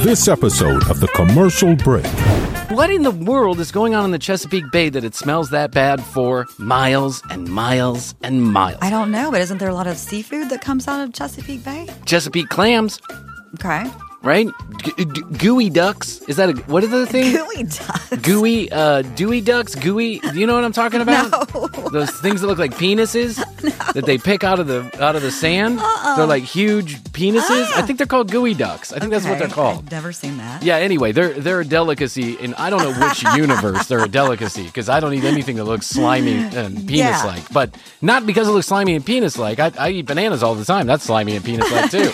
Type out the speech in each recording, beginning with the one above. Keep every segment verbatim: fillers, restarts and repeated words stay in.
this episode of The Commercial Break. What in the world is going on in the Chesapeake Bay that it smells that bad for miles and miles and miles? I don't know, but isn't there a lot of seafood that comes out of Chesapeake Bay? Chesapeake clams, Okay. right? G- g- gooey ducks. Is that a, what is the thing? Gooey ducks. Gooey, uh, dewy ducks, gooey. Do you know what I'm talking about? No. Those things that look like penises No. that they pick out of the out of the sand. Uh-uh. They're like huge penises. Ah. I think they're called gooey ducks. I think that's what Okay, they're called. I've never seen that. Yeah, anyway, they're they're a delicacy, and I don't know which universe they're a delicacy, because I don't eat anything that looks slimy and penis-like. But not because it looks slimy and penis-like. I, I eat bananas all the time. That's slimy and penis-like, too.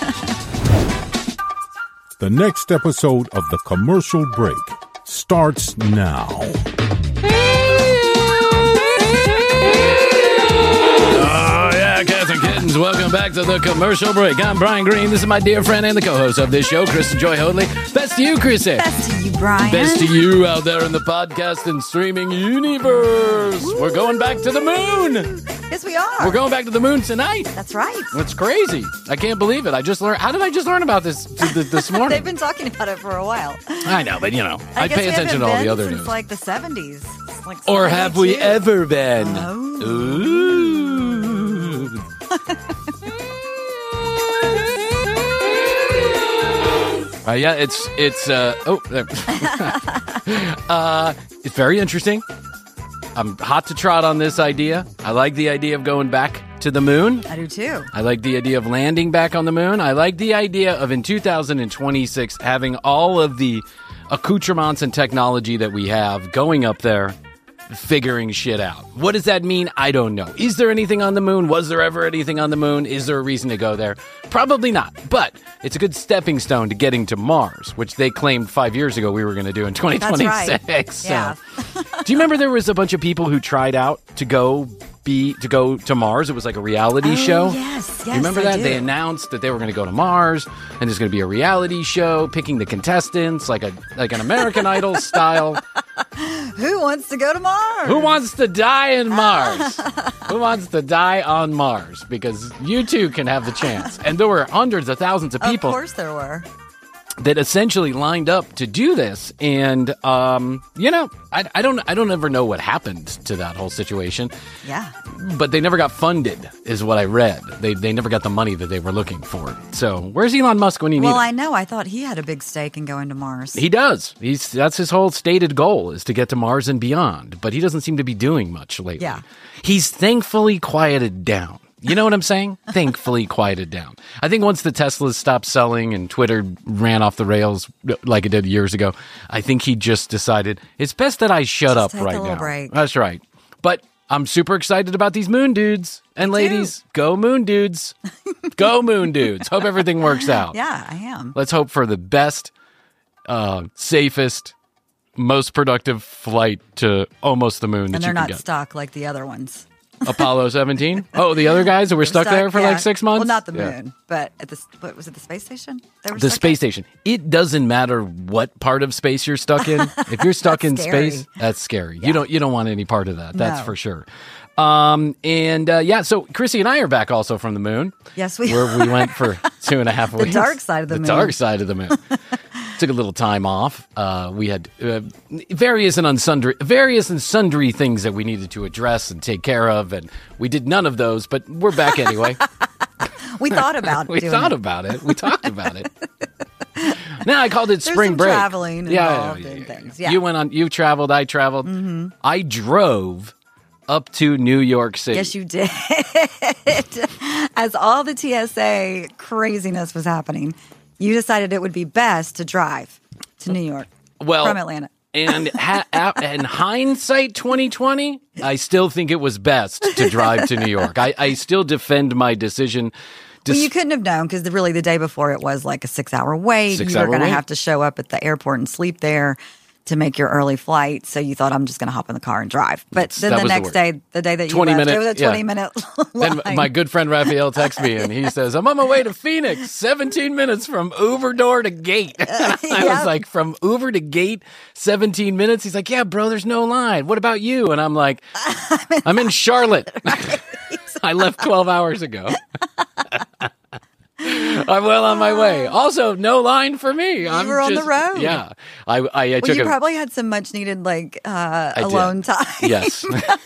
The next episode of The Commercial Break starts now. Oh, yeah, cats and kittens, welcome back to The Commercial Break. I'm Brian Green. This is my dear friend and the co-host of this show, Kristen Joy Hoadley. Best to you, Chrissy. Best to you, Brian. Best to you out there in the podcast and streaming universe. Woo. We're going back to the moon. Yes, we are. We're going back to the moon tonight. That's right. That's crazy. I can't believe it. I just learned. How did I just learn about this th- th- this morning? They've been talking about it for a while. I know, but you know, I, guess pay we attention to haven't all the been other since news. like the seventies. Like Or have we seventy-two. ever been? Oh. Ooh. Uh, yeah, it's it's uh oh, there. uh, it's very interesting. I'm hot to trot on this idea. I like the idea of going back to the moon. I do too. I like the idea of landing back on the moon. I like the idea of in two thousand twenty-six having all of the accoutrements and technology that we have going up there, figuring shit out. What does that mean? I don't know. Is there anything on the moon? Was there ever anything on the moon? Is there a reason to go there? Probably not. But it's a good stepping stone to getting to Mars, which they claimed five years ago we were going to do in twenty twenty-six. That's right. So. Do you remember there was a bunch of people who tried out to go be to go to Mars? It was like a reality Oh, show. yes, yes, You remember I that? do. They announced that they were going to go to Mars, and there's going to be a reality show picking the contestants, like a like an American Idol style. Who wants to go to Mars? Who wants to die in Mars? Who wants to die on Mars? Because you too can have the chance. And there were hundreds of thousands of people Of course there were. that essentially lined up to do this. And um, you know, I, I don't I don't ever know what happened to that whole situation. Yeah. But they never got funded, is what I read. They they never got the money that they were looking for. So where's Elon Musk when you Well, need him? I know. I thought he had a big stake in going to Mars. He does. He's that's his whole stated goal is to get to Mars and beyond. But he doesn't seem to be doing much lately. Yeah. He's thankfully quieted down. You know what I'm saying? Thankfully quieted down. I think once the Teslas stopped selling and Twitter ran off the rails like it did years ago, I think he just decided it's best that I shut Just up take a right little now. break. That's right. But I'm super excited about these moon dudes and ladies. Go moon dudes. Go moon dudes. Hope everything works out. Yeah, I am. Let's hope for the best, uh, safest, most productive flight to almost the moon that And you they're can not get. stuck like the other ones. Apollo seventeen? Oh, the other guys that were stuck, there for yeah. like six months? Well, not the Yeah. moon, but at the what was it? The space station? They were The stuck space at? station. It doesn't matter what part of space you're stuck in. If you're stuck in That's scary. space, that's scary. You don't you don't want any part of that. That's No. for sure. Um, and uh, yeah, so Chrissy and I are back also from the moon. Yes, we where we went for two and a half weeks. dark side of the moon. dark side of the moon. Took a little time off. Uh, we had uh, various and unsundry, various and sundry things that we needed to address and take care of, and we did none of those. But we're back anyway. We thought about we doing thought it. about it. We talked about it. Now I called it There's spring some break. traveling involved and things, yeah. You went on. You traveled. I traveled. Mm-hmm. I drove up to New York City. Yes, you did. As all the T S A craziness was happening, you decided it would be best to drive to New York well, from Atlanta. And ha- a- in hindsight, twenty twenty, I still think it was best to drive to New York. I, I still defend my decision. Well, you couldn't have known because really the day before it was like a six-hour wait. Six you were hour going to wait. have to show up at the airport and sleep there to make your early flight. So you thought, I'm just going to hop in the car and drive. But That's- then that the was the next word. day, the day that you twenty left, minute, it was a yeah. twenty-minute Then line. my good friend Raphael texts me and he says, I'm on my way to Phoenix, seventeen minutes from Uber door to gate. I was Yep. like, from Uber to gate, seventeen minutes? He's like, yeah, bro, there's no line. What about you? And I'm like, I'm in Charlotte. I left twelve hours ago. I'm well on my way. Also, no line for me. I'm were on the just- road. Yeah. I, I, I Well, took you a, probably had some much needed like uh, did. alone time. Yes.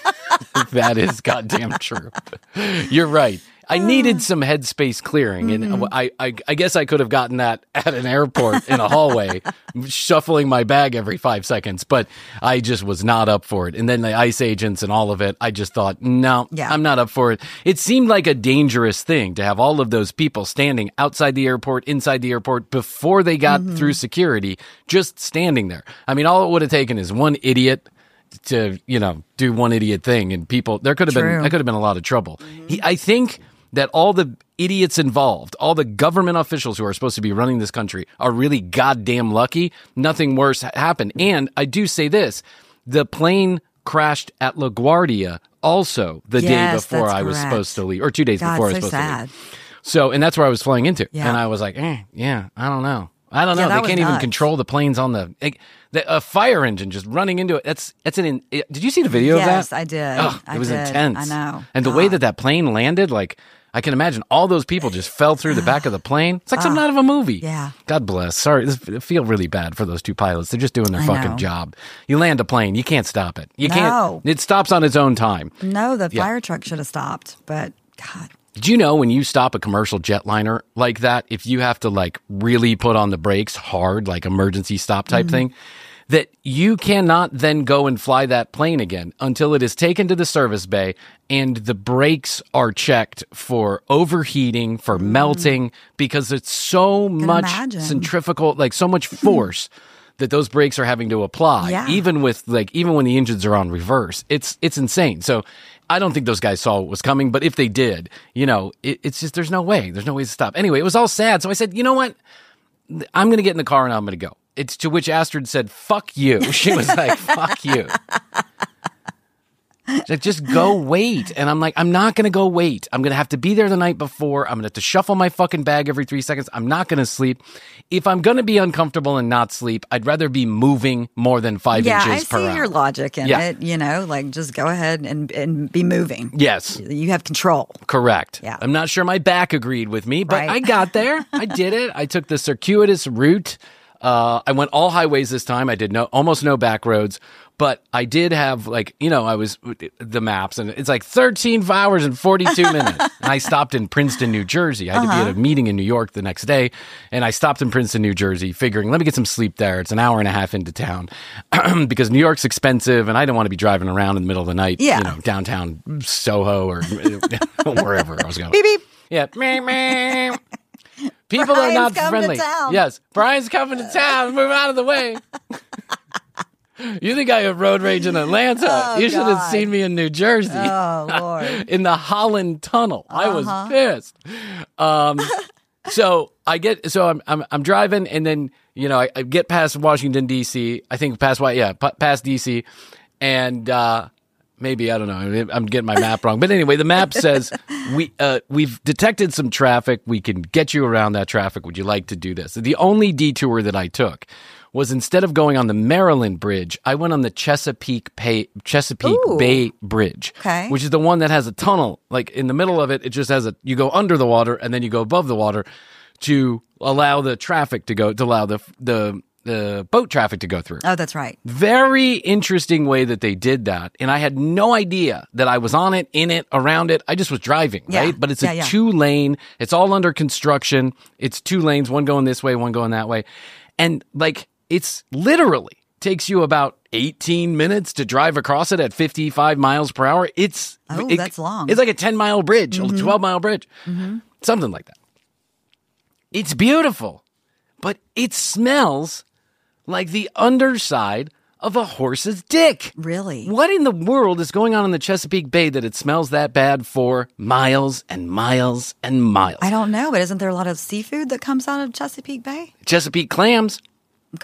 That is goddamn true. You're right. I needed some headspace clearing, and Mm-hmm. I, I, I guess I could have gotten that at an airport in a hallway, shuffling my bag every five seconds, but I just was not up for it. And then the ICE agents and all of it, I just thought, no, Yeah. I'm not up for it. It seemed like a dangerous thing to have all of those people standing outside the airport, inside the airport, before they got Mm-hmm. through security, just standing there. I mean, all it would have taken is one idiot to, you know, do one idiot thing, and people, there could have been, True. there could have been a lot of trouble. He, I think that all the idiots involved, all the government officials who are supposed to be running this country are really goddamn lucky. Nothing worse ha- happened. And I do say this, the plane crashed at LaGuardia also the day Yes, before that's I was correct. supposed to leave, or two days God, before I so was supposed sad. to leave. So, and that's where I was flying into. Yeah. And I was like, eh, yeah, I don't know. I don't know. Yeah, that they was can't even nuts. control the planes on the, like, the a fire engine just running into it. That's that's an. In, it, did you see the video Yes, of that? I did. Ugh, I it was did. intense. I know. And the way God. that that plane landed, like, I can imagine all those people just fell through the back of the plane. It's like something out of a movie. Yeah. God bless. Sorry, this, I feel really bad for those two pilots. They're just doing their I fucking know. job. You land a plane, you can't stop it. You No. can't. It stops on its own time. No, the Yeah. fire truck should have stopped, but God. Do you know when you stop a commercial jetliner like that, if you have to like really put on the brakes hard, like emergency stop type thing, that you cannot then go and fly that plane again until it is taken to the service bay and the brakes are checked for overheating, for melting, because it's so much imagine. centrifugal, like so much force that those brakes are having to apply, Yeah. even with like, even when the engines are on reverse. It's, it's insane. So I don't think those guys saw what was coming, but if they did, you know, it, it's just, there's no way, there's no way to stop. Anyway, it was all sad. So I said, you know what? I'm going to get in the car and I'm going to go. It's to which Astrid said, fuck you. She was like, fuck you. She's like, just go wait. And I'm like, I'm not going to go wait. I'm going to have to be there the night before. I'm going to have to shuffle my fucking bag every three seconds. I'm not going to sleep. If I'm going to be uncomfortable and not sleep, I'd rather be moving more than five Yeah, I inches per see hour. your logic in Yeah. it. You know, like just go ahead and, and be moving. Yes. You have control. Correct. Yeah. I'm not sure my back agreed with me, but Right. I got there. I did it. I took the circuitous route. Uh, I went all highways this time. I did no almost no back roads, but I did have like, you know, I was the maps and it's like thirteen hours and forty-two minutes. And I stopped in Princeton, New Jersey. I had Uh-huh. to be at a meeting in New York the next day. And I stopped in Princeton, New Jersey, figuring, let me get some sleep there. It's an hour and a half into town because New York's expensive and I didn't want to be driving around in the middle of the night, Yeah. you know, downtown Soho or wherever I was going. Beep, beep. Yeah. Meh, meh. People are Brian's not coming to friendly. town. Yes. Brian's coming to town. Move out of the way. You think I have road rage in Atlanta? Oh, you should have God. seen me in New Jersey. Oh, Lord. In the Holland Tunnel. I was Uh-huh. pissed. Um, so I get, so I'm, I'm, I'm driving and then, you know, I, I get past Washington, D C. I think past, what? yeah, p- past D C. And, uh, maybe, I don't know. I'm getting my map wrong. But anyway, the map says we, uh, we've detected some traffic. We can get you around that traffic. Would you like to do this? The only detour that I took was instead of going on the Maryland Bridge, I went on the Chesapeake Bay, Chesapeake Ooh. Bay Bridge, Okay. which is the one that has a tunnel. Like in the middle of it, it just has a, you go under the water and then you go above the water to allow the traffic to go, to allow the, the, the boat traffic to go through. Oh, that's right. Very interesting way that they did that. And I had no idea that I was on it, in it, around it. I just was driving, Yeah. right? But it's Yeah, a yeah. two lane. It's all under construction. It's two lanes, one going this way, one going that way. And like, it's literally takes you about eighteen minutes to drive across it at fifty-five miles per hour. It's, Oh, it- that's long. It's like a ten mile bridge, Mm-hmm. a twelve mile bridge, something like that. It's beautiful, but it smells like the underside of a horse's dick. Really? What in the world is going on in the Chesapeake Bay that it smells that bad for miles and miles and miles? I don't know, but isn't there a lot of seafood that comes out of Chesapeake Bay? Chesapeake clams. Okay.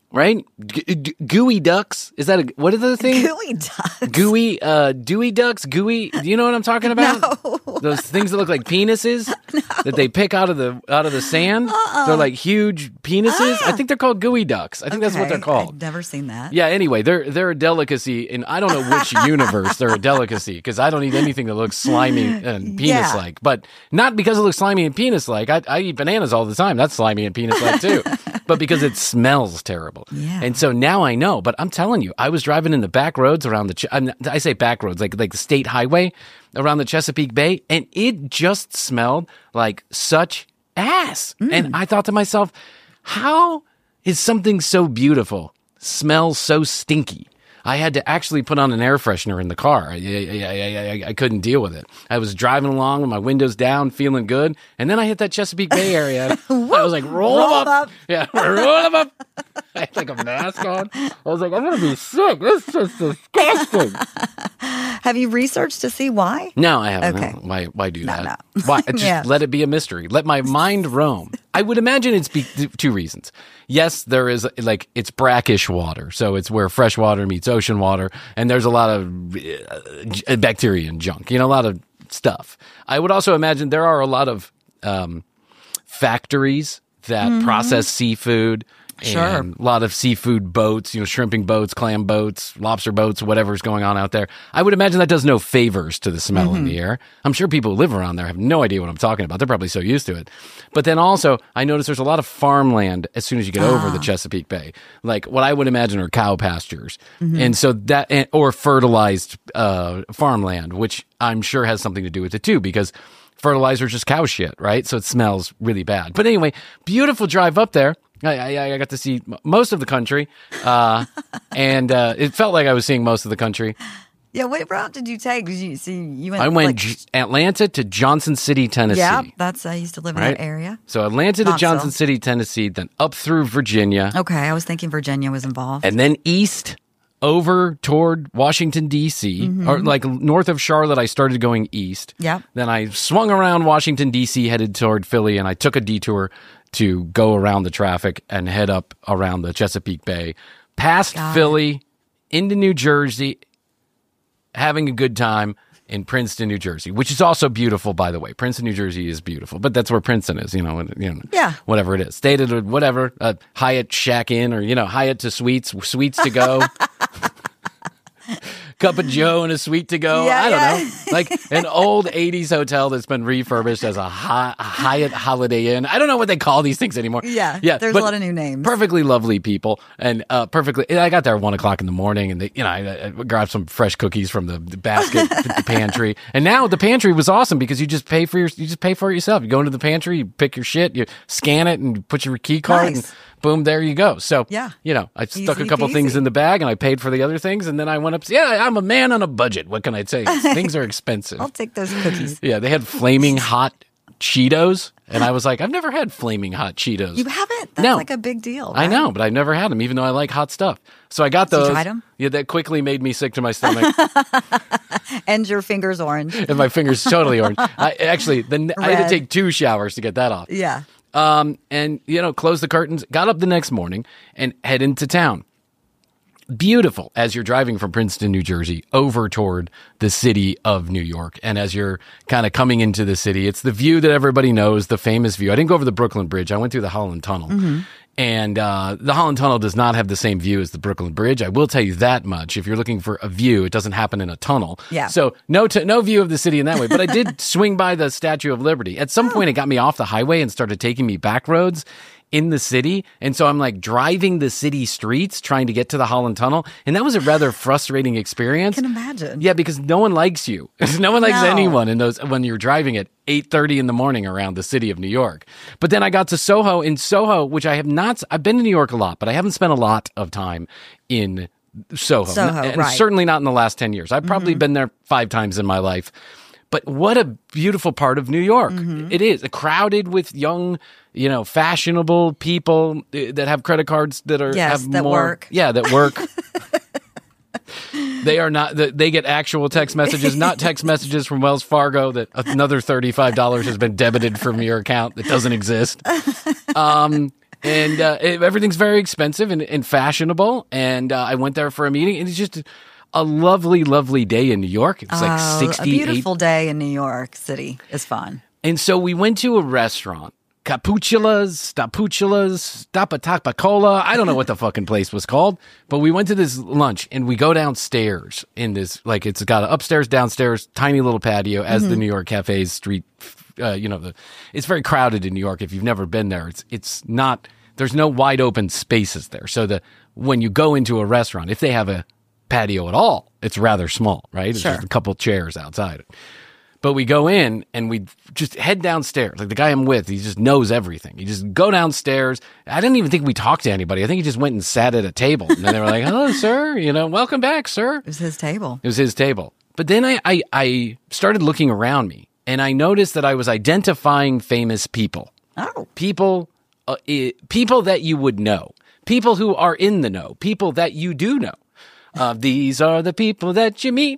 right? G- g- gooey ducks. Is that a, what is the thing? Gooey ducks. Gooey, uh, dewy ducks, gooey. Do you know what I'm talking about? No. Those things that look like penises no. that they pick out of the out of the sand. Uh-uh. They're like huge penises. Ah. I think they're called gooey ducks. I think that's what they're Okay, called. I've never seen that. Yeah. Anyway, they're they're a delicacy, and I don't know which universe they're a delicacy because I don't eat anything that looks slimy and penis-like. But not because it looks slimy and penis-like. I, I eat bananas all the time. That's slimy and penis-like too. But because it smells terrible. Yeah. And so now I know. But I'm telling you, I was driving in the back roads around the. Ch- I'm, I say back roads, like like the state highway around the Chesapeake Bay, and it just smelled like such ass. Mm. And I thought to myself, how is something so beautiful smell so stinky? I had to actually put on an air freshener in the car. I, I, I, I, I couldn't deal with it. I was driving along with my windows down, feeling good, and then I hit that Chesapeake Bay area. I was like, roll, Roll them up. up. Yeah, roll them up. I had like a mask on. I was like, I'm going to be sick. This is just disgusting. Have you researched to see why? No, I haven't. Okay. No. Why, why do No, that? no. Why? Just Yeah. let it be a mystery. Let my mind roam. I would imagine it's be- two reasons. Yes, there is like it's brackish water, so it's where fresh water meets ocean water, and there's a lot of uh, bacteria and junk. You know, a lot of stuff. I would also imagine there are a lot of um, factories that Mm-hmm. process seafood. Sure. And a lot of seafood boats, you know, shrimping boats, clam boats, lobster boats, whatever's going on out there. I would imagine that does no favors to the smell Mm-hmm. in the air. I'm sure people who live around there have no idea what I'm talking about. They're probably so used to it. But then also, I notice there's a lot of farmland as soon as you get over Ah. the Chesapeake Bay. Like what I would imagine are cow pastures. Mm-hmm. And so that, and- or fertilized uh, farmland, which I'm sure has something to do with it too, because fertilizer is just cow shit, right? So it smells really bad. But anyway, beautiful drive up there. I, I, I got to see m- most of the country, uh, and uh, it felt like I was seeing most of the country. Yeah, what route did you take? Did you see you went? I went like, J- Atlanta to Johnson City, Tennessee. yeah, that's I used to live in right? that area. So Atlanta to Knoxville. Johnson City, Tennessee, then up through Virginia, Okay, I was thinking Virginia was involved. and then east over toward Washington, D C, or like north of Charlotte. I started going east. Yep. Then I swung around Washington, D C, headed toward Philly, and I took a detour to go around the traffic and head up around the Chesapeake Bay, past Got Philly, into New Jersey, having a good time in Princeton, New Jersey, which is also beautiful, by the way. Princeton, New Jersey is beautiful, but that's where Princeton is, you know, and, you know, Yeah. whatever it is. Stayed at a- whatever, uh, Hyatt Shack Inn, or, you know, Hyatt to Suites, Suites to go. Cup of Joe and a suite to go. Yeah, I don't yeah. know. Like an old eighties hotel that's been refurbished as a, hi- a Hyatt Holiday Inn. I don't know what they call these things anymore. Yeah, Yeah. there's but a lot of new names. Perfectly lovely people. And uh, perfectly, I got there at one o'clock in the morning, and they, you know, I, I grabbed some fresh cookies from the, the basket, the pantry. And now the pantry was awesome because you just pay for your, you just pay for it yourself. You go into the pantry, you pick your shit, you scan it, and you put your key card, Nice. and boom, there you go. So, Yeah. you know, I stuck a Easy couple peasy. things in the bag, and I paid for the other things, and then I went up. Yeah, I'm a man on a budget. What can I say? Things are expensive. I'll take those cookies. Yeah, they had flaming hot Cheetos, and I was like, I've never had flaming hot Cheetos. You haven't? That's No. like a big deal. I right? know, but I've never had them, even though I like hot stuff. So I got So you those. tried 'em? Yeah, that quickly made me sick to my stomach, And your fingers orange. and my fingers totally orange. I actually, the, I had to Red. take two showers to get that off. Yeah. Um, and you know, closed the curtains, got up the next morning, and head into town. Beautiful as you're driving from Princeton, New Jersey, over toward the city of New York. And as you're kind of coming into the city, it's the view that everybody knows, the famous view. I didn't go over the Brooklyn Bridge. I went through the Holland Tunnel. Mm-hmm. And uh, the Holland Tunnel does not have the same view as the Brooklyn Bridge. I will tell you that much. If you're looking for a view, it doesn't happen in a tunnel. Yeah. So no t- no view of the city in that way. But I did swing by the Statue of Liberty. At some point, it got me off the highway and started taking me back roads in the city. And so I'm like driving the city streets trying to get to the Holland Tunnel. And that was a rather frustrating experience. I can imagine. Yeah, because no one likes you. No one likes No. anyone in those when you're driving at eight thirty in the morning around the city of New York. But then I got to Soho. In Soho, which I have not, I've been to New York a lot, but I haven't spent a lot of time in Soho. Soho, and right. certainly not in the last ten years. I've probably been there five times in my life. But what a beautiful part of New York. Mm-hmm. It is crowded with young, you know, fashionable people uh, that have credit cards that are Yes, have that more, work. Yeah, that work. They are not. They get actual text messages, not text messages from Wells Fargo that another thirty-five dollars has been debited from your account that doesn't exist. Um, and uh, it, everything's very expensive and, and fashionable. And uh, I went there for a meeting, and it's just a lovely, lovely day in New York. It's like Oh, sixty-eight. a beautiful day in New York City is fun. And so we went to a restaurant, Capuchula's, Stapuchula's, Stapatapacola. I don't know what the fucking place was called, but we went to this lunch and we go downstairs in this, like it's got an upstairs, downstairs, tiny little patio as mm-hmm. the New York cafes street. Uh, you know, the, it's very crowded in New York. If you've never been there, it's, it's not, there's no wide open spaces there. So the, when you go into a restaurant, if they have a patio at all, it's rather small, right? It's sure. just a couple chairs outside. But we go in and we just head downstairs. Like the guy I'm with, he just knows everything. You just go downstairs. I didn't even think we talked to anybody. I think he just went and sat at a table. And then they were like, hello, sir. You know, welcome back, sir. It was his table. It was his table. But then I, I, I started looking around me and I noticed that I was identifying famous people. Oh. People, uh, I, people that you would know. People who are in the know. People that you do know. Uh, these are the people that you meet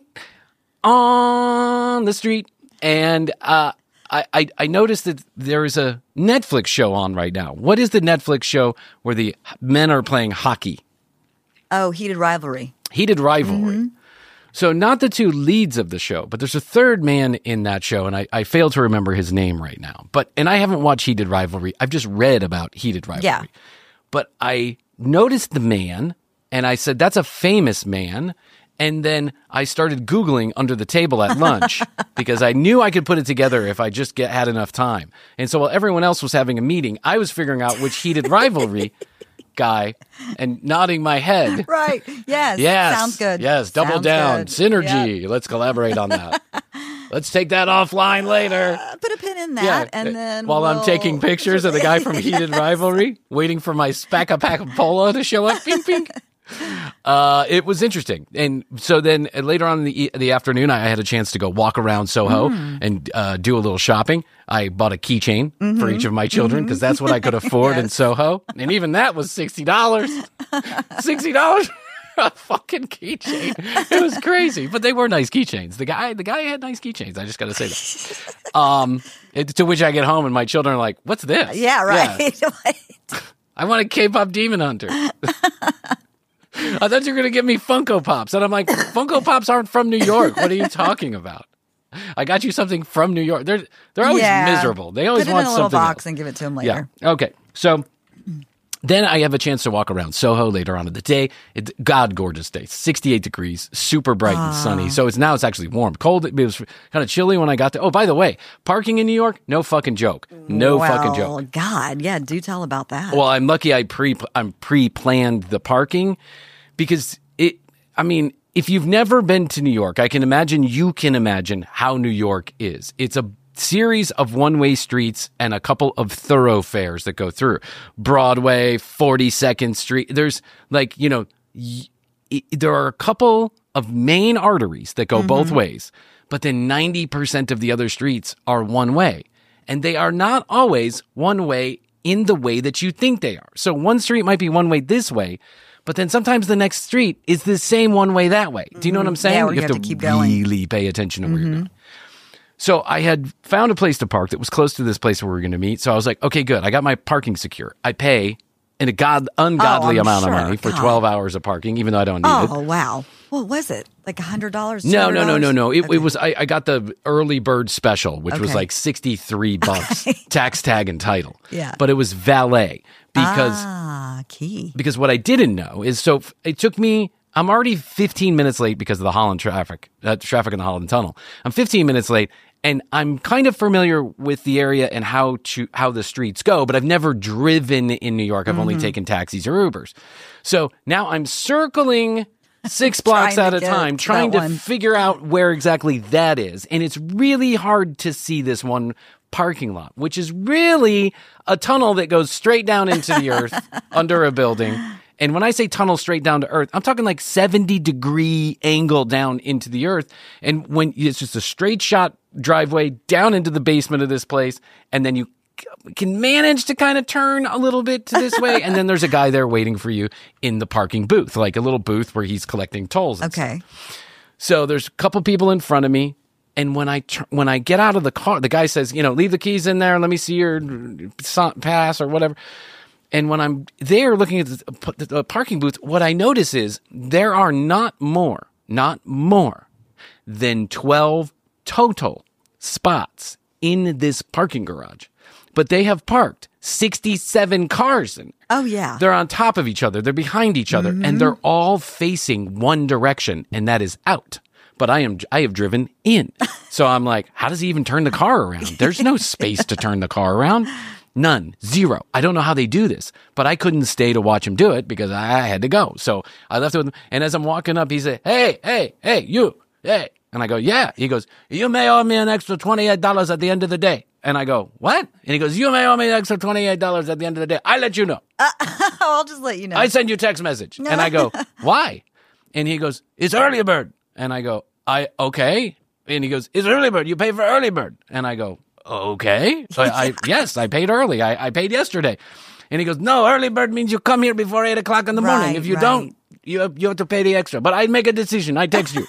on the street. And uh, I, I I noticed that there is a Netflix show on right now. What is the Netflix show where the men are playing hockey? Oh, Heated Rivalry. Heated Rivalry. Mm-hmm. So not the two leads of the show, but there's a third man in that show, and I, I fail to remember his name right now. But and I haven't watched Heated Rivalry. I've just read about Heated Rivalry. Yeah. But I noticed the man, and I said, that's a famous man. And then I started Googling under the table at lunch because I knew I could put it together if I just get, had enough time. And so while everyone else was having a meeting, I was figuring out which Heated Rivalry guy and nodding my head. Right. Yes. Yes. Sounds good. Yes. Double Sounds down. good. Synergy. Yep. Let's collaborate on that. Let's take that offline later. Uh, put a pin in that, Yeah. and then While we'll... I'm taking pictures of the guy from Heated Rivalry, waiting for my Spacca Pack Polo to show up. Ping, ping. Uh, it was interesting. And so then uh, later on in the, the afternoon, I had a chance to go walk around Soho mm. and uh, do a little shopping. I bought a keychain mm-hmm. for each of my children because mm-hmm. that's what I could afford yes. in Soho. And even that was sixty dollars. sixty dollars for a fucking keychain. It was crazy. But they were nice keychains. The guy the guy had nice keychains. I just got to say that. Um, it, to which I get home and my children are like, what's this? Yeah, right. Yeah. I want a K-pop Demon Hunter. I thought you were going to give me Funko Pops. And I'm like, Funko Pops aren't from New York. What are you talking about? I got you something from New York. They're they're always yeah. miserable. They always Put it want in a little something box else. and give it to them later. Yeah. Okay. So then I have a chance to walk around Soho later on in the day. It's God gorgeous day. sixty-eight degrees, super bright and sunny. So it's now it's actually warm. Cold. It was kind of chilly when I got there. Oh, by the way, parking in New York, no fucking joke. No well, fucking joke. God, yeah, do tell about that. Well, I'm lucky I pre I'm pre-planned the parking because it I mean, if you've never been to New York, I can imagine you can imagine how New York is. It's a series of one-way streets and a couple of thoroughfares that go through. Broadway, forty-second Street. There's like, you know, y- y- there are a couple of main arteries that go mm-hmm. both ways, but then ninety percent of the other streets are one way. And they are not always one way in the way that you think they are. So one street might be one way this way, but then sometimes the next street is the same one way that way. Do you know what I'm saying? Yeah, you, you have, have to, to keep going. really pay attention to where mm-hmm. you're going. So I had found a place to park that was close to this place where we were going to meet. So I was like, okay, good. I got my parking secure. I pay an a god, ungodly oh, amount sure. of money for God. twelve hours of parking, even though I don't need oh, it. Oh, wow. What was it? Like one hundred dollars? No, no, no, no, no. It, okay. it was, I, I got the early bird special, which okay. was like sixty-three bucks, okay. tax tag and title. Yeah. But it was valet because, ah, key. Because what I didn't know is, so it took me, I'm already fifteen minutes late because of the Holland traffic, uh, traffic in the Holland Tunnel. I'm fifteen minutes late. And I'm kind of familiar with the area and how to how the streets go, but I've never driven in New York. I've mm-hmm. only taken taxis or Ubers. So now I'm circling six blocks at a time, trying to one. figure out where exactly that is. And it's really hard to see this one parking lot, which is really a tunnel that goes straight down into the earth under a building. And when I say tunnel straight down to earth, I'm talking like seventy degree angle down into the earth. And when it's just a straight shot driveway down into the basement of this place, and then you can manage to kind of turn a little bit to this way. And then there's a guy there waiting for you in the parking booth, like a little booth where he's collecting tolls. And okay. stuff. So there's a couple people in front of me. And when I tr- when I get out of the car, the guy says, you know, leave the keys in there. Let me see your pass or whatever. And when I'm there looking at the, the parking booth, what I notice is there are not more, not more than twelve total spots in this parking garage. But they have parked sixty-seven cars in there. Oh, yeah. They're on top of each other. They're behind each other. Mm-hmm. And they're all facing one direction, and that is out. But I am I have driven in. So I'm like, how does he even turn the car around? There's no space to turn the car around. None. Zero. I don't know how they do this, but I couldn't stay to watch him do it because I had to go. So I left it with him. And as I'm walking up, he said, hey, hey, hey, you, hey. And I go, yeah. He goes, you may owe me an extra twenty-eight dollars at the end of the day. And I go, what? And he goes, you may owe me an extra twenty-eight dollars at the end of the day. I let you know. Uh, I'll just let you know. I send you a text message. And I go, why? And he goes, it's early bird. And I go, I, okay. And he goes, it's early bird. You pay for early bird. And I go, okay. So I, I yes, I paid early. I, I paid yesterday. And he goes, no, early bird means you come here before eight o'clock in the morning. Right, if you right. don't, you have, you have to pay the extra. But I make a decision. I text you.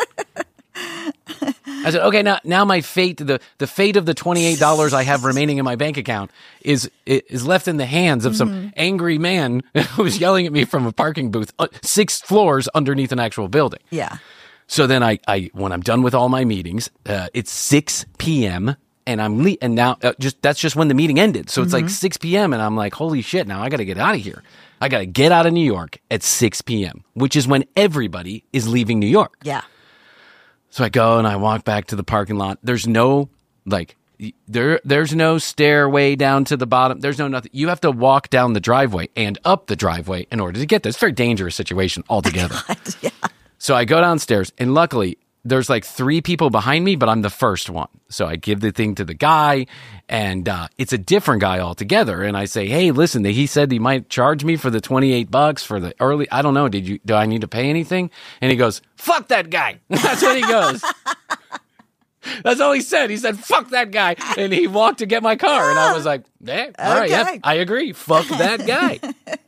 I said, okay, now now my fate, the, the fate of the twenty-eight dollars I have remaining in my bank account is is left in the hands of some mm-hmm. angry man who was yelling at me from a parking booth uh, six floors underneath an actual building. Yeah. So then I, I when I'm done with all my meetings, uh, it's six p.m. and I'm le- and now uh, just that's just when the meeting ended. So it's mm-hmm. like six p.m. and I'm like, holy shit, now I got to get out of here. I got to get out of New York at six p.m., which is when everybody is leaving New York. Yeah. So I go and I walk back to the parking lot. There's no, like, there. There's no stairway down to the bottom. There's no nothing. You have to walk down the driveway and up the driveway in order to get there. It's a very dangerous situation altogether. God, yeah. So I go downstairs, and luckily, there's like three people behind me, but I'm the first one. So I give the thing to the guy, and uh, it's a different guy altogether. And I say, hey, listen, he said he might charge me for the twenty-eight bucks for the early. I don't know. Did you? Do I need to pay anything? And he goes, fuck that guy. That's what he goes. That's all he said. He said, fuck that guy. And he walked to get my car. And I was like, eh, all right, Okay. yep, I agree. Fuck that guy.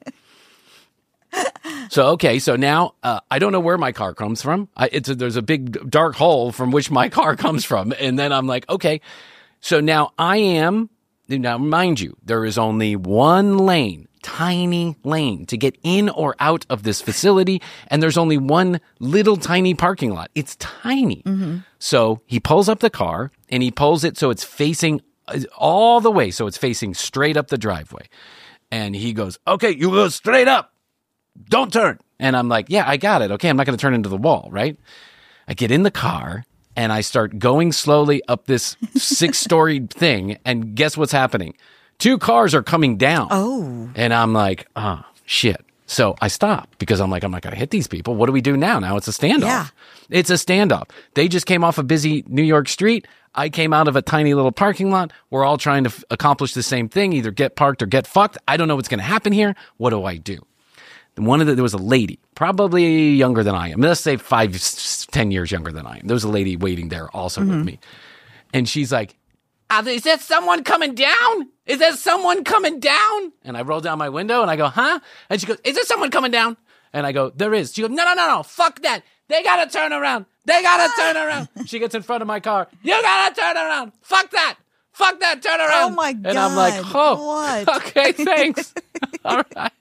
So, okay, so now uh, I don't know where my car comes from. I, it's a, there's a big dark hole from which my car comes from. And then I'm like, okay, so now I am, now mind you, there is only one lane, tiny lane to get in or out of this facility. And there's only one little tiny parking lot. It's tiny. Mm-hmm. So he pulls up the car and he pulls it so it's facing all the way. So it's facing straight up the driveway. And he goes, okay, you go straight up. Don't turn. And I'm like, yeah, I got it. Okay, I'm not going to turn into the wall, right? I get in the car and I start going slowly up this six-story thing. And guess what's happening? Two cars are coming down. Oh. And I'm like, oh, shit. So I stop because I'm like, I'm not going to hit these people. What do we do now? Now it's a standoff. Yeah. It's a standoff. They just came off a busy New York street. I came out of a tiny little parking lot. We're all trying to f- accomplish the same thing, either get parked or get fucked. I don't know what's going to happen here. What do I do? One of the, there was a lady, probably younger than I am. Let's say five, ten years younger than I am. There was a lady waiting there also mm-hmm. with me. And she's like, uh, is there someone coming down? Is there someone coming down? And I roll down my window and I go, huh? And she goes, is there someone coming down? And I go, there is. She goes, no, no, no, no. Fuck that. They got to turn around. They got to turn around. She gets in front of my car. You got to turn around. Fuck that. Fuck that. Turn around. Oh, my God. And I'm like, oh, what? okay, thanks. All right.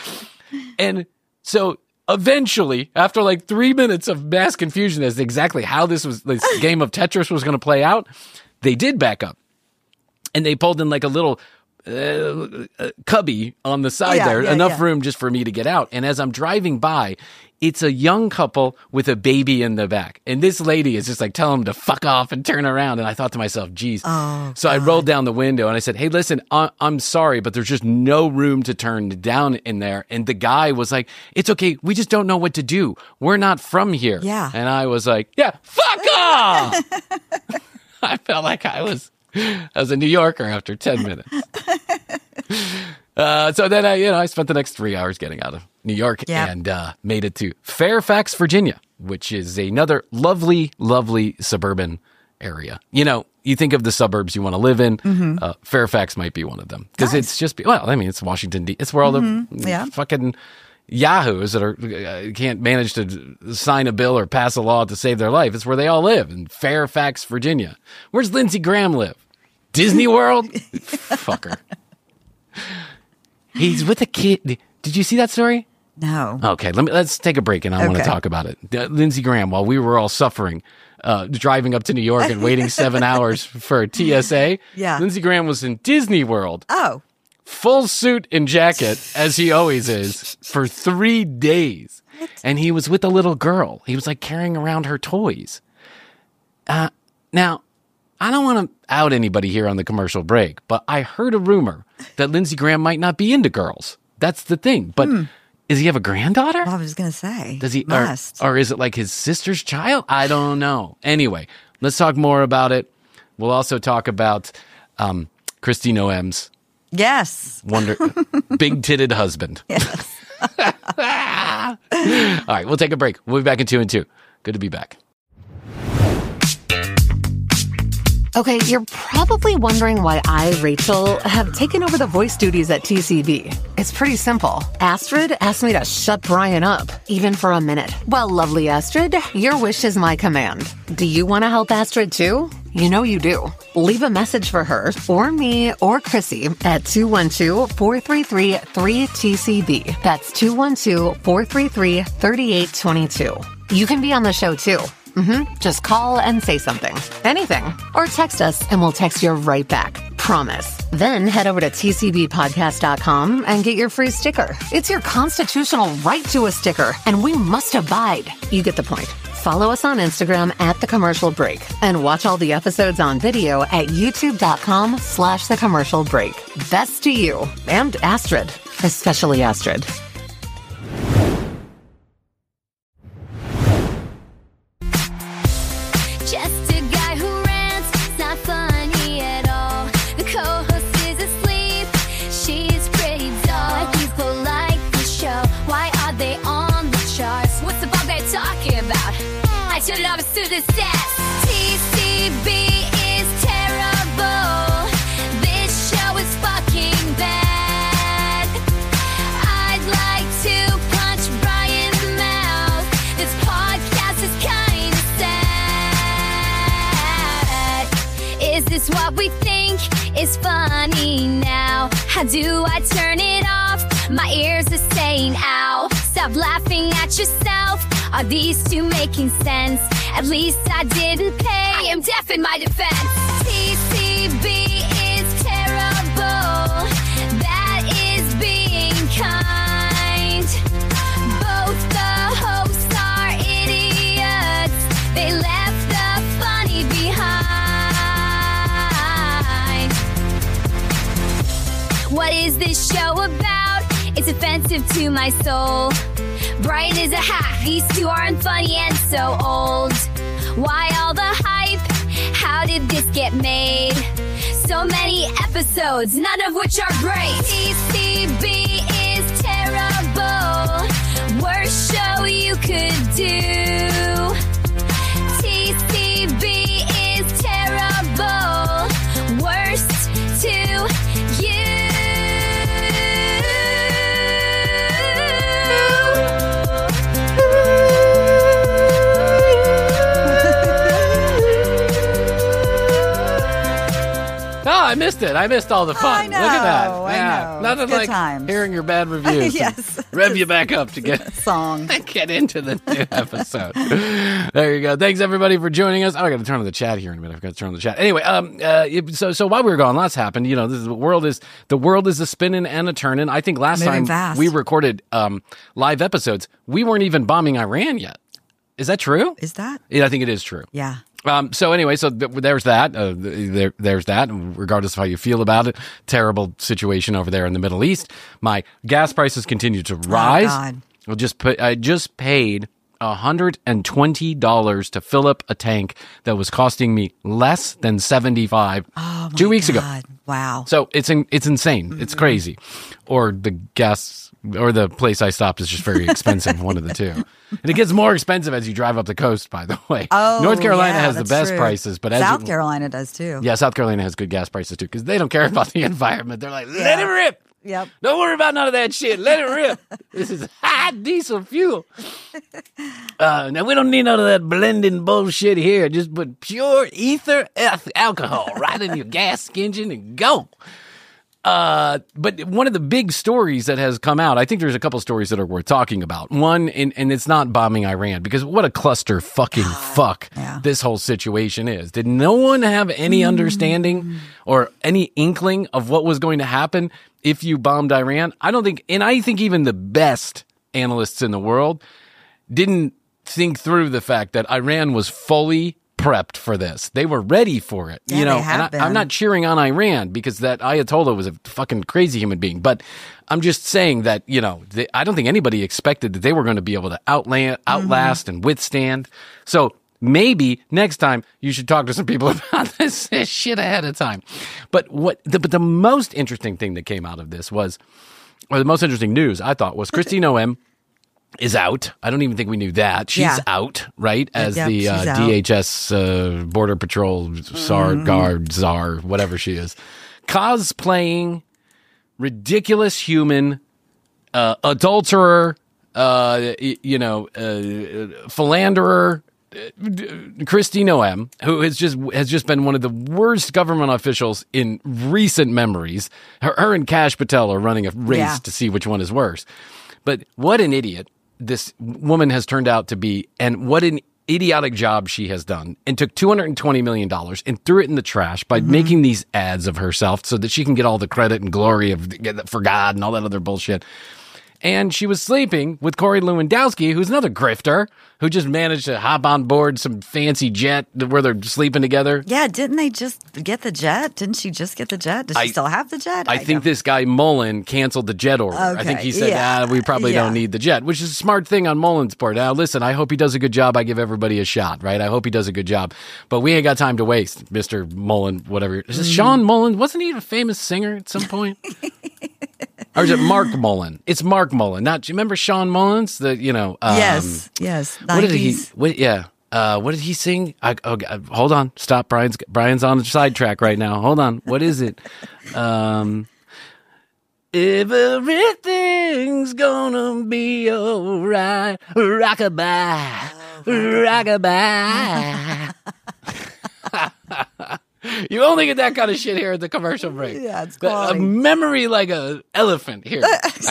And so eventually, after like three minutes of mass confusion as to exactly how this was, this game of Tetris was going to play out, they did back up. And they pulled in like a little uh, uh, cubby on the side yeah, there, yeah, enough yeah. room just for me to get out. And as I'm driving by, it's a young couple with a baby in the back. And this lady is just like telling them to fuck off and turn around. And I thought to myself, geez. Oh, so God. I rolled down the window and I said, hey, listen, I- I'm sorry, but there's just no room to turn down in there. And the guy was like, it's okay. We just don't know what to do. We're not from here. Yeah. And I was like, yeah, fuck off. I felt like I was, I was a New Yorker after ten minutes. Uh, so then I, you know, I spent the next three hours getting out of New York Yep. and uh, made it to Fairfax, Virginia, which is another lovely, lovely suburban area. You know, you think of the suburbs you want to live in. Mm-hmm. Uh, Fairfax might be one of them because Nice. it's just, well, I mean, it's Washington, D C. It's where all Mm-hmm. the Yeah. fucking yahoos that are uh, can't manage to sign a bill or pass a law to save their life. It's where they all live in Fairfax, Virginia. Where's Lindsey Graham live? Disney World? Fucker. He's with a kid. Did you see that story? No. Okay, let me let's take a break, and I want to Okay. talk about it. Uh, Lindsey Graham, while we were all suffering, uh, driving up to New York and waiting seven hours for a T S A, Yeah. Lindsey Graham was in Disney World, Oh, full suit and jacket, as he always is, for three days. And he was with a little girl. He was like carrying around her toys. Uh, now, I don't want to out anybody here on the commercial break, but I heard a rumor that Lindsey Graham might not be into girls. That's the thing. But does he have a granddaughter? well, I was going to say. Does he? Or, Must. or is it like his sister's child? I don't know. Anyway, let's talk more about it. We'll also talk about um, Christy Noem's Yes. wonder big titted husband. Yes. All right, we'll take a break. We'll be back in two and two. Good to be back. Okay, you're probably wondering why I, Rachel, have taken over the voice duties at T C B. It's pretty simple. Astrid asked me to shut Brian up, even for a minute. Well, lovely Astrid, your wish is my command. Do you want to help Astrid too? You know you do. Leave a message for her, or me, or Chrissy at two one two, four three three, three T C B. That's two one two, four three three, three eight two two. You can be on the show too. Mm-hmm. Just call and say something. Anything. Or text us and we'll text you right back. Promise. Then head over to T C B podcast dot com and get your free sticker. It's your constitutional right to a sticker, and we must abide. You get the point. Follow us on Instagram at The Commercial Break and watch all the episodes on video at youtube.com slash The Commercial Break. Best to you and Astrid, especially Astrid. Just a guy who rants, it's not funny at all. The co-host is asleep, she's pretty dull. Why people like the show, why are they on the charts? What's the bug they're talking about? I should have stood the test. T C B is terrible, this show is fucking bad. I'd like to punch Brian in the mouth, this podcast is kinda sad. Is this what we think is funny now? How do I turn it off? My ears are saying ow. Stop laughing at yourself. Are these two making sense? At least I didn't pay. I am deaf in my defense. T C B is terrible. That is being kind. Both the hosts are idiots. They left the funny behind. What is this show about? It's offensive to my soul. Brian is a hack. These two aren't funny and so old. Why all the hype? How did this get made? So many episodes, none of which are great. T C B is terrible. Worst show you could do. T C B is terrible. Worst to you. Oh, I missed it. I missed all the fun. I know, Look at that. I Yeah. know. Nothing Good like times. hearing your bad reviews. Yes. and Rev you back up to get Song. get into the new episode. There you go. Thanks everybody for joining us. Oh, I got to turn on the chat here in a minute. I've got to turn on the chat. Anyway, um, uh, it- so so while we were gone, lots happened. You know, this is, the world is the world is a spinning and a turning. I think last Moving time fast. we recorded um live episodes, we weren't even bombing Iran yet. Is that true? Is that? Yeah, I think it is true. Yeah. Um, so anyway, so th- there's that. Uh, there, there's that. And regardless of how you feel about it, terrible situation over there in the Middle East. My gas prices continue to rise. God. I just put. I just paid one hundred twenty dollars to fill up a tank that was costing me less than seventy-five Oh, my two weeks ago. God. Wow. So it's in, it's insane. Mm-hmm. It's crazy. Or the gas or the place I stopped is just very expensive. One of the two. And it gets more expensive as you drive up the coast, by the way. Oh, North Carolina yeah, has the that's best true. prices, but as South you, Carolina does too. yeah, South Carolina has good gas prices too because they don't care about the environment. They're like, let it rip. Yep. Don't worry about none of that shit. Let it rip. This is high diesel fuel. Uh, now, we don't need none of that blending bullshit here. Just put pure ether eth- alcohol right in your gas engine and go. Uh, but one of the big stories that has come out, I think there's a couple stories that are worth talking about. One, and, and it's not bombing Iran, because what a cluster fucking fuck yeah. this whole situation is. Did no one have any understanding or any inkling of what was going to happen if you bombed Iran? I don't think, and I think even the best analysts in the world didn't think through the fact that Iran was fully prepped for this. They were ready for it. Yeah, you know, they have and I, been. I'm not cheering on Iran because that Ayatollah was a fucking crazy human being, but I'm just saying that, you know, they, I don't think anybody expected that they were going to be able to outland, outlast mm-hmm. and withstand. So maybe next time you should talk to some people about this shit ahead of time. But what, the, but the most interesting thing that came out of this was, or the most interesting news I thought was Kristi Noem is out. I don't even think we knew that. She's Yeah. out, right? As Yep, the she's uh, out. D H S uh, Border Patrol Czar, Mm-hmm. guard, czar, whatever she is. Cosplaying ridiculous human, uh, adulterer, uh, y- you know, uh, philanderer, uh, Kristi Noem, who has just has just been one of the worst government officials in recent memories. Her, her and Kash Patel are running a race Yeah. to see which one is worse. But what an idiot this woman has turned out to be, and what an idiotic job she has done, and took two hundred twenty million dollars and threw it in the trash by Mm-hmm. making these ads of herself so that she can get all the credit and glory of for God and all that other bullshit. And she was sleeping with Corey Lewandowski, who's another grifter, who just managed to hop on board some fancy jet where they're sleeping together. Yeah, didn't they just get the jet? Didn't she just get the jet? Does she I- still have the jet? I think this guy Mullen canceled the jet order. I think Okay, he said, yeah, ah, we probably yeah. don't need the jet, which is a smart thing on Mullen's part. Now, listen, I hope he does a good job. I give everybody a shot, right? I hope he does a good job. But we ain't got time to waste, Mister Mullen, whatever. Is it Mm. Sean Mullen? Wasn't he a famous singer at some point? Or is it Mark Mullen? It's Mark Mullen. Not, do you remember Sean Mullins? The, you know, um, yes, yes. what did he, nineties. what, yeah. Uh, what did he sing? I, oh, God, hold on. Stop. Brian's, Brian's on the sidetrack right now. Hold on. What is it? Um, everything's gonna be all right. Rockabye. Rockabye. You only get that kind of shit here at the commercial break. Yeah, it's A- A quality. memory like a elephant here.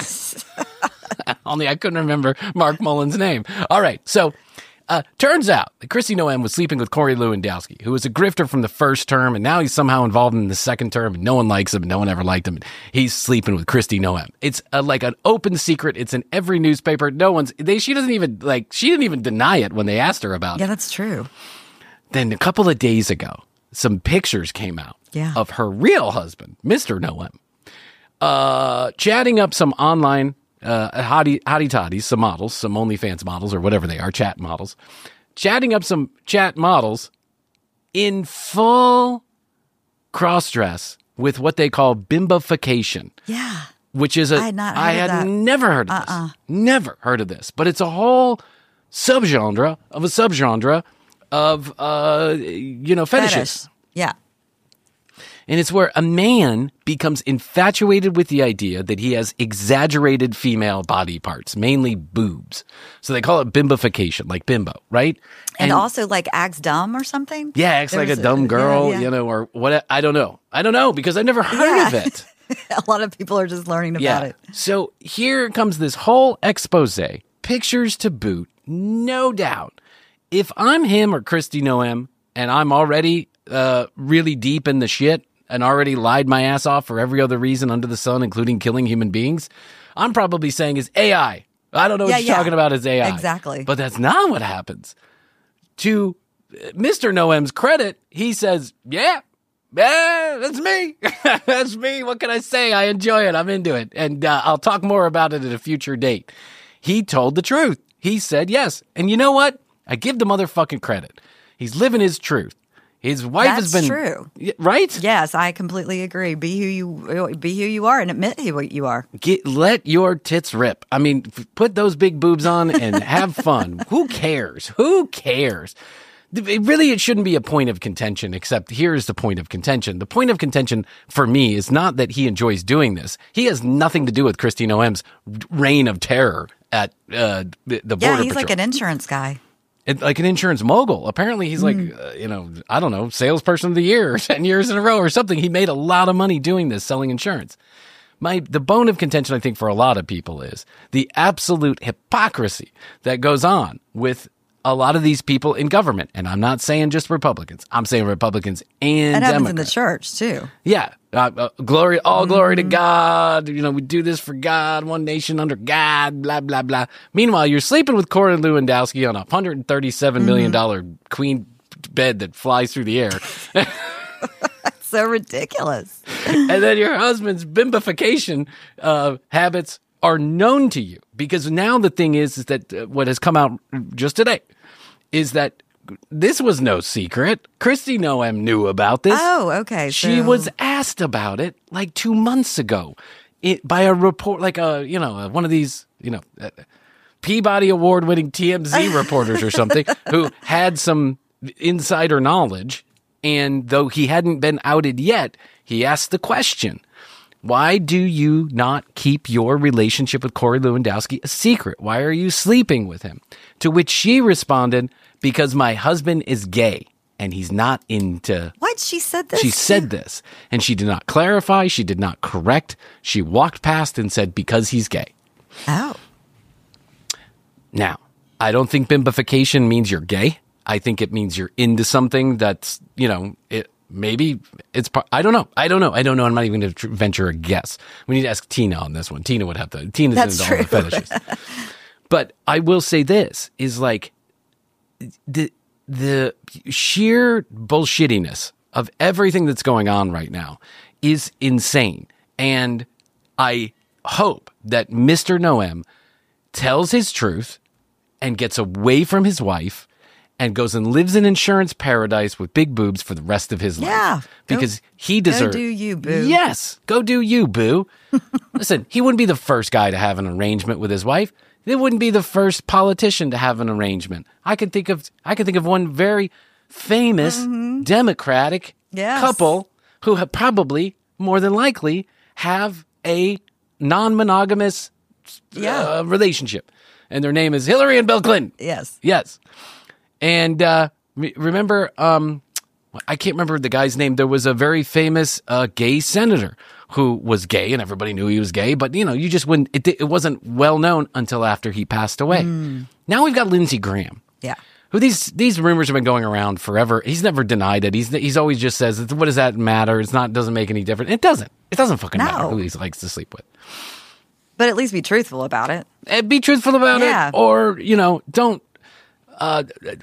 Only I couldn't remember Mark Mullen's name. All right, so uh, turns out that Kristi Noem was sleeping with Corey Lewandowski, who was a grifter from the first term, and now he's somehow involved in the second term, and no one likes him, and no one ever liked him. He's sleeping with Kristi Noem. It's uh like an open secret. It's in every newspaper. No one's they. She doesn't even like. She didn't even deny it when they asked her about Yeah, it. that's true. Then a couple of days ago, some pictures came out Yeah. of her real husband, Mister Noem, uh, chatting up some online uh, hottie, hottie toddies, some models, some OnlyFans models or whatever they are, chat models, chatting up some chat models in full cross-dress with what they call bimbofication, Yeah. which is a I had not heard I of had that. never heard of Uh-uh. this. Never heard of this. But it's a whole subgenre of a subgenre of uh you know fetishes. Fetish. Yeah. And it's where a man becomes infatuated with the idea that he has exaggerated female body parts, mainly boobs. So they call it bimbofication, like bimbo, right? And, also like acts dumb or something? yeah, acts like a There's dumb girl, yeah, yeah. you know, or what? I don't know. I don't know because I've never heard Yeah. of it. A lot of people are just learning about it. So here comes this whole expose, pictures to boot, no doubt. If I'm him or Kristi Noem and I'm already uh, really deep in the shit and already lied my ass off for every other reason under the sun, including killing human beings, I'm probably saying is A I. I don't know what Yeah, you're yeah. talking about is A I. Exactly. But that's not what happens. To Mister Noem's credit, he says, yeah, yeah, that's me. That's me. What can I say? I enjoy it. I'm into it. And uh, I'll talk more about it at a future date. He told the truth. He said yes. And you know what? I give the motherfucking credit. He's living his truth. His wife has That's been true. Y- right? Yes, I completely agree. Be who you be who you are and admit who you are. Get, let your tits rip. I mean, f- put those big boobs on and have fun. Who cares? Who cares? It really, it shouldn't be a point of contention, except here's the point of contention. The point of contention for me is not that he enjoys doing this. He has nothing to do with Kristi Noem's reign of terror at uh, the the Yeah, Border he's Patrol. like an insurance guy. it, like an insurance mogul. Apparently, he's like, uh, you know, I don't know, salesperson of the year, ten years in a row or something. He made a lot of money doing this, selling insurance. My the bone of contention, I think, for a lot of people is the absolute hypocrisy that goes on with a lot of these people in government. And I'm not saying just Republicans. I'm saying Republicans and That happens in the Democrats. church, too. Yeah. Uh, uh, glory, all glory to God. You know, we do this for God, one nation under God, blah, blah, blah. Meanwhile, you're sleeping with Corey Lewandowski on a one hundred thirty-seven million dollars queen bed that flies through the air. So ridiculous. And then your husband's bimbification uh, habits are known to you. Because now the thing is, is that uh, what has come out just today is that this was no secret. Kristi Noem knew about this. Oh, okay. She so- was asked about it like two months ago it, by a report, like a, you know, one of these, you know, uh, Peabody Award winning T M Z reporters or something who had some insider knowledge. And though he hadn't been outed yet, he asked the question, why do you not keep your relationship with Corey Lewandowski a secret? Why are you sleeping with him? To which she responded, because my husband is gay and he's not into... What? She said this? She said this, and she did not clarify. She did not correct. She walked past and said, because he's gay. Oh. Now, I don't think bimbification means you're gay. I think it means you're into something that's, you know, it maybe it's, part, I don't know. I don't know. I don't know. I'm not even going to venture a guess. We need to ask Tina on this one. Tina would have to, Tina's That's into all the true. fetishes. But I will say this is like the, the sheer bullshittiness of everything that's going on right now is insane. And I hope that Mister Noem tells his truth and gets away from his wife and goes and lives in insurance paradise with big boobs for the rest of his Yeah. life. Because Go- he go deserves... do you, boo. Yes. Go do you, boo. Listen, he wouldn't be the first guy to have an arrangement with his wife. It wouldn't be the first politician to have an arrangement. I could think of I could think of one very famous Democratic Yes. couple who have probably, more than likely, have a non-monogamous Yeah. uh, relationship. And their name is Hillary and Bill Clinton. Yes. Yes. And uh, re- remember, um, I can't remember the guy's name. There was a very famous uh, gay senator who was gay, and everybody knew he was gay. But, you know, you just wouldn't, it, it wasn't well known until after he passed away. Now we've got Lindsey Graham. Yeah. Who these these rumors have been going around forever. He's never denied it. He's he's always just says, what does that matter? It's not, doesn't make any difference. It doesn't. It doesn't fucking No. matter who he likes to sleep with. But at least be truthful about it. And be truthful about Yeah. it, or, you know, don't. Uh,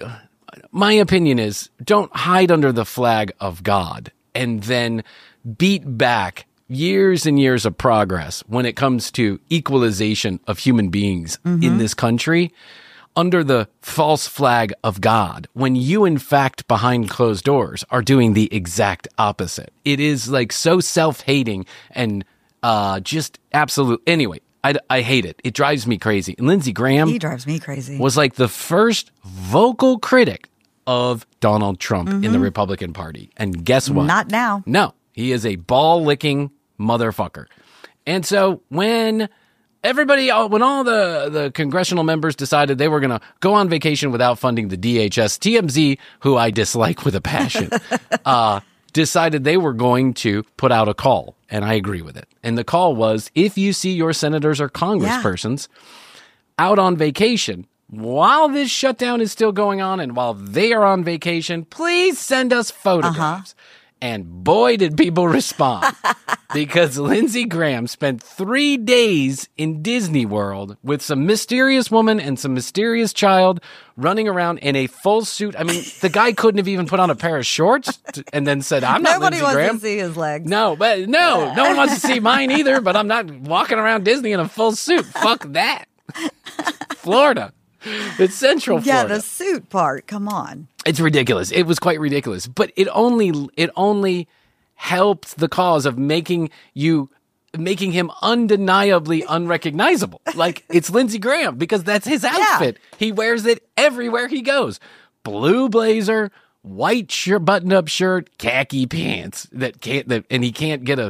my opinion is don't hide under the flag of God and then beat back years and years of progress when it comes to equalization of human beings in this country under the false flag of God, when you, in fact, behind closed doors are doing the exact opposite. It is like so self-hating and uh, just absolute. Anyway, I, I hate it. It drives me crazy. And Lindsey Graham He drives me crazy. was like the first vocal critic of Donald Trump in the Republican Party. And guess what? Not now. No, he is a ball-licking motherfucker. And so when everybody, when all the, the congressional members decided they were going to go on vacation without funding the D H S, T M Z, who I dislike with a passion, uh, decided they were going to put out a call. And I agree with it. And the call was, if you see your senators or congresspersons out on vacation while this shutdown is still going on and while they are on vacation, please send us photographs. And boy, did people respond, because Lindsey Graham spent three days in Disney World with some mysterious woman and some mysterious child running around in a full suit. I mean, the guy couldn't have even put on a pair of shorts to, and then said, I'm not Nobody Lindsey wants Graham. to see his legs. No, but no, no one wants to see mine either, but I'm not walking around Disney in a full suit. Fuck that. Florida. It's Central Yeah, Florida. the suit part. Come on. It's ridiculous. It was quite ridiculous, but it only it only helped the cause of making you making him undeniably unrecognizable. Like, it's Lindsey Graham, because that's his outfit. He wears it everywhere he goes. Blue blazer, white shirt, button-up shirt, khaki pants that can't that and he can't get a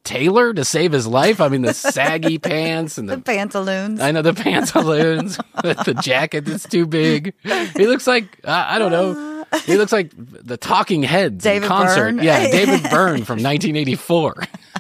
tailor to save his life. I mean, the saggy pants and The the, pantaloons. I know the pantaloons, the jacket that's too big. He looks like, uh, I don't know. He looks like the Talking Heads David in concert. Byrne. Yeah, David Byrne from nineteen eighty-four.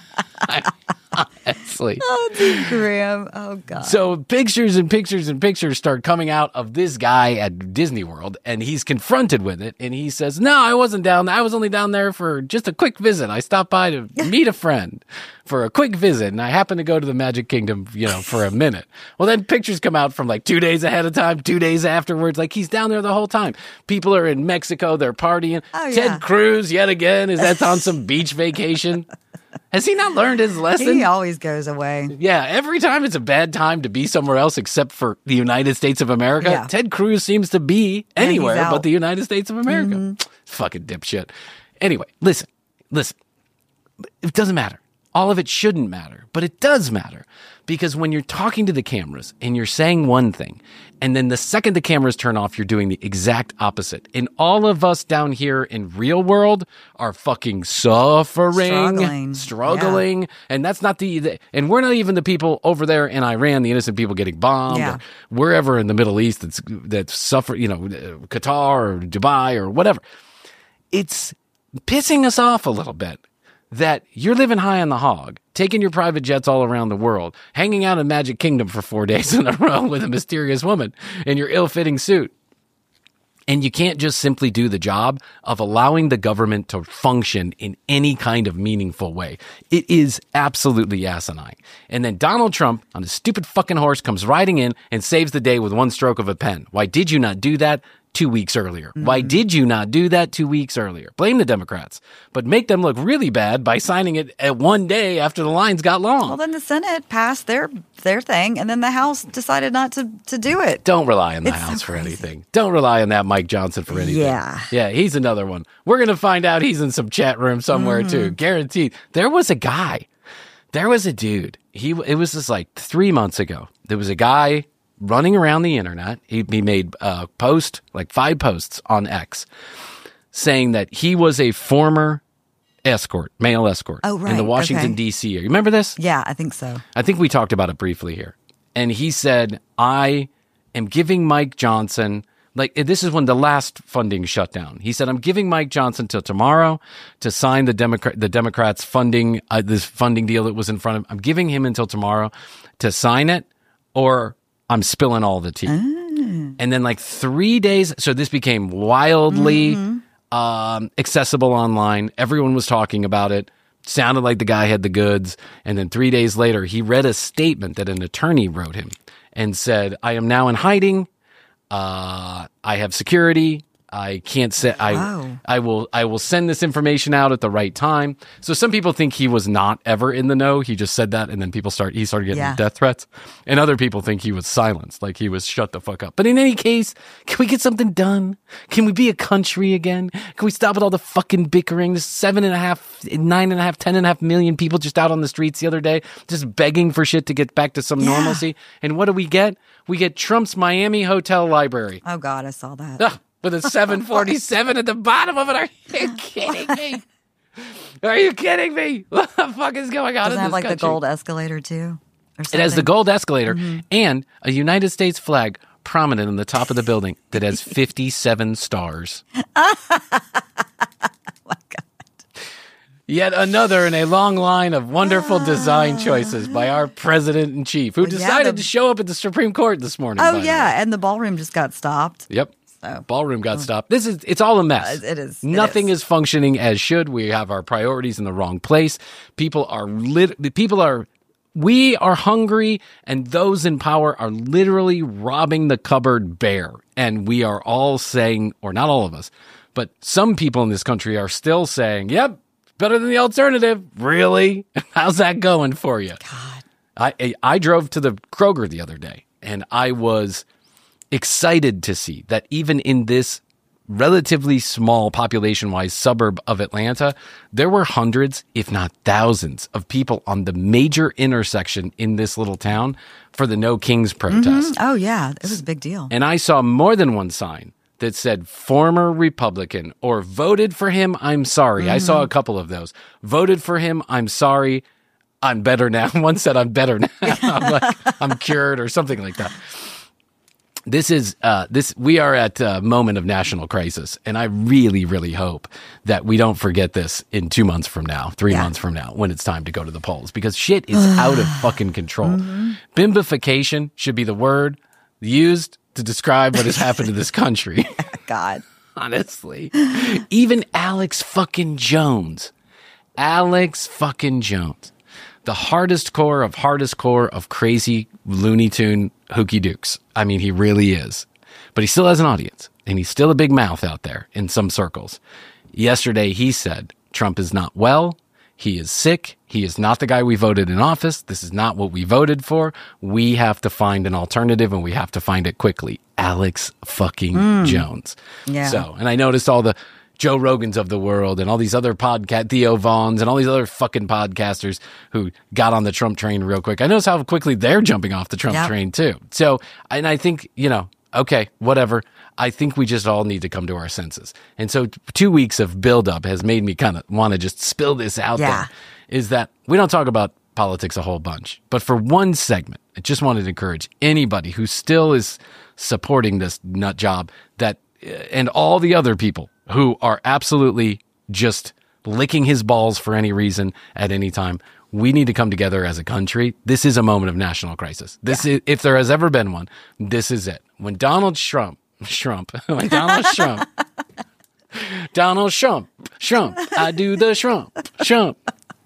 Honestly. Oh, Dean Graham. Oh, God. So pictures and pictures and pictures start coming out of this guy at Disney World, and he's confronted with it, and he says, no, I wasn't down there. I was only down there for just a quick visit. I stopped by to meet a friend for a quick visit, and I happened to go to the Magic Kingdom, you know, for a minute. Well, then pictures come out from like two days ahead of time, two days afterwards. Like, he's down there the whole time. People are in Mexico. They're partying. Oh, Ted yeah. Cruz, yet again, is that on some beach vacation? Has he not learned his lesson? He always goes away. Yeah, every time it's a bad time to be somewhere else except for the United States of America. Yeah. Ted Cruz seems to be Yeah, he's anywhere out. but the United States of America. Mm-hmm. Fucking dipshit. Anyway, listen, listen. It doesn't matter. All of it shouldn't matter, but it does matter because when you're talking to the cameras and you're saying one thing, and then the second the cameras turn off, you're doing the exact opposite. And all of us down here in real world are fucking suffering, Struggling. struggling. And that's not the, the, and we're not even the people over there in Iran, the innocent people getting bombed, Yeah. or wherever in the Middle East that's, that's suffer, you know, Qatar or Dubai or whatever. It's pissing us off a little bit that you're living high on the hog, taking your private jets all around the world, hanging out in Magic Kingdom for four days in a row with a mysterious woman in your ill-fitting suit. And you can't just simply do the job of allowing the government to function in any kind of meaningful way. It is absolutely asinine. And then Donald Trump, on his stupid fucking horse, comes riding in and saves the day with one stroke of a pen. Why did you not do that two weeks earlier? Mm-hmm. Why did you not do that two weeks earlier? Blame the Democrats, but make them look really bad by signing it at one day after the lines got long. Well, then the Senate passed their their thing, and then the House decided not to, to do it. Don't rely on the It's so House for crazy. anything. Don't rely on that Mike Johnson for anything. Yeah. Yeah, he's another one. We're going to find out he's in some chat room somewhere Mm-hmm. too. Guaranteed. There was a guy. There was a dude. He It was just like three months ago. There was a guy running around the internet. He, he made a post, like five posts on X, saying that he was a former escort, male escort Oh, in right. the Washington, Okay. D C area. You remember this? Yeah, I think so. I think we talked about it briefly here. And he said, I am giving Mike Johnson, like, this is when the last funding shut down. He said, I'm giving Mike Johnson till tomorrow to sign the Democrat, the Democrats funding, uh, this funding deal that was in front of him. I'm giving him until tomorrow to sign it, or I'm spilling all the tea. Mm. And then like three days, so this became wildly um, accessible online. Everyone was talking about it. Sounded like the guy had the goods. And then three days later, he read a statement that an attorney wrote him and said, I am now in hiding. Uh, I have security. I can't say I Wow. I will I will send this information out at the right time. So some people think he was not ever in the know. He just said that, and then people start he started getting Yeah. death threats. And other people think he was silenced, like he was shut the fuck up. But in any case, can we get something done? Can we be a country again? Can we stop with all the fucking bickering? There's seven and a half, nine and a half, ten and a half million people just out on the streets the other day, just begging for shit to get back to some Yeah. normalcy. And what do we get? We get Trump's Miami hotel library. Oh, God, I saw that. Ugh, with a seven forty-seven at the bottom of it. Are you kidding me? Are you kidding me? What the fuck is going on Doesn't in it have this like country? the gold escalator, too? Or It has the something? gold escalator and a United States flag prominent in the top of the building that has fifty-seven stars. Yet another in a long line of wonderful design choices by our president in chief, who Well, yeah, decided the- to show up at the Supreme Court this morning. by Oh, the yeah, way. and the ballroom just got stopped. Yep. So. Ballroom got stopped. This is, it's all a mess. Uh, it is. It Nothing is. is functioning as should. We have our priorities in the wrong place. People are lit, people are, we are hungry, and those in power are literally robbing the cupboard bare. And we are all saying, or not all of us, but some people in this country are still saying, yep, better than the alternative. Really? How's that going for you? God. I, I I drove to the Kroger the other day, and I was excited to see that even in this relatively small population-wise suburb of Atlanta, there were hundreds, if not thousands, of people on the major intersection in this little town for the No Kings protest. Oh, yeah, it was a big deal. And I saw more than one sign that said former Republican or voted for him, I'm sorry. I saw a couple of those. Voted for him, I'm sorry. I'm better now. One said, I'm better now. I'm like, I'm cured or something like that. This is, uh, this, we are at a moment of national crisis. And I really, really hope that we don't forget this in two months from now, three yeah. months from now, when it's time to go to the polls, because shit is out of fucking control. Mm-hmm. Bimbification should be the word used to describe what has happened to this country. God. Honestly. Even Alex fucking Jones. Alex fucking Jones. The hardest core of hardest core of crazy Looney Tune hooky dukes. I mean, he really is. But he still has an audience, and he's still a big mouth out there in some circles. Yesterday, he said Trump is not well. He is sick. He is not the guy we voted in office. This is not what we voted for. We have to find an alternative, and we have to find it quickly. Alex fucking mm. Jones. Yeah. So, and I noticed all the Joe Rogans of the world and all these other podcast, Theo Vaughns and all these other fucking podcasters who got on the Trump train real quick. I notice how quickly they're jumping off the Trump yep. train too. So, and I think, you know, okay, whatever. I think we just all need to come to our senses. And so two weeks of buildup has made me kind of want to just spill this out yeah. there, is that we don't talk about politics a whole bunch. But for one segment, I just wanted to encourage anybody who still is supporting this nut job, that, and all the other people who are absolutely just licking his balls for any reason at any time. We need to come together as a country. This is a moment of national crisis. This yeah. is, if there has ever been one, this is it. When Donald Trump, Trump, when Donald Trump, Donald Trump, Trump, I do the Trump, Trump.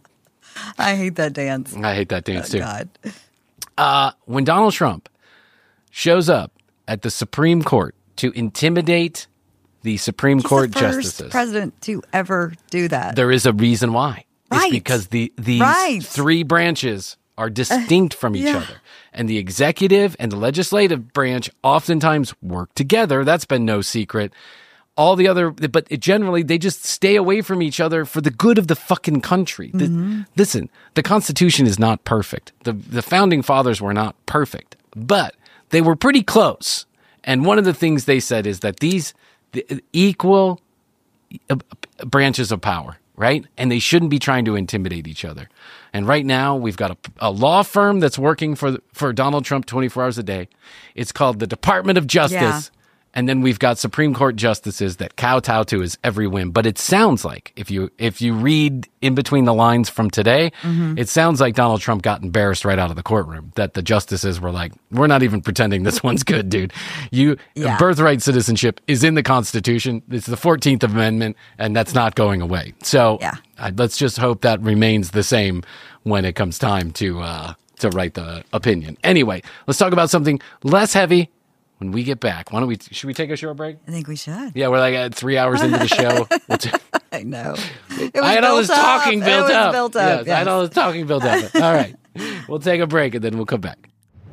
I hate that dance. I hate that dance oh, too. God. Uh, when Donald Trump shows up at the Supreme Court to intimidate the Supreme He's Court the first justices, president to ever do that. There is a reason why. Right. It's because the these right. three branches are distinct from each yeah. other. And the executive and the legislative branch oftentimes work together. That's been no secret. All the other, but it generally, they just stay away from each other for the good of the fucking country. Mm-hmm. The, listen, the Constitution is not perfect. The, the founding fathers were not perfect, but they were pretty close. And one of the things they said is that these the equal branches of power, right? And they shouldn't be trying to intimidate each other. And right now, we've got a, a law firm that's working for for Donald Trump twenty-four hours a day. It's called the Department of Justice. Yeah. And then we've got Supreme Court justices that kowtow to his every whim. But it sounds like, if you if you read in between the lines from today, mm-hmm. it sounds like Donald Trump got embarrassed right out of the courtroom. That the justices were like, we're not even pretending this one's good, dude. You yeah. birthright citizenship is in the Constitution. It's the fourteenth Amendment, and that's not going away. So yeah. uh, let's just hope that remains the same when it comes time to uh, to write the opinion. Anyway, let's talk about something less heavy. When we get back, why don't we, should we take a short break? I think we should. Yeah, we're like at three hours into the show. We'll t- I know. It was I had all this up. talking built it was up. built up. Yes, yes. I had all this talking built up. All right. We'll take a break and then we'll come back.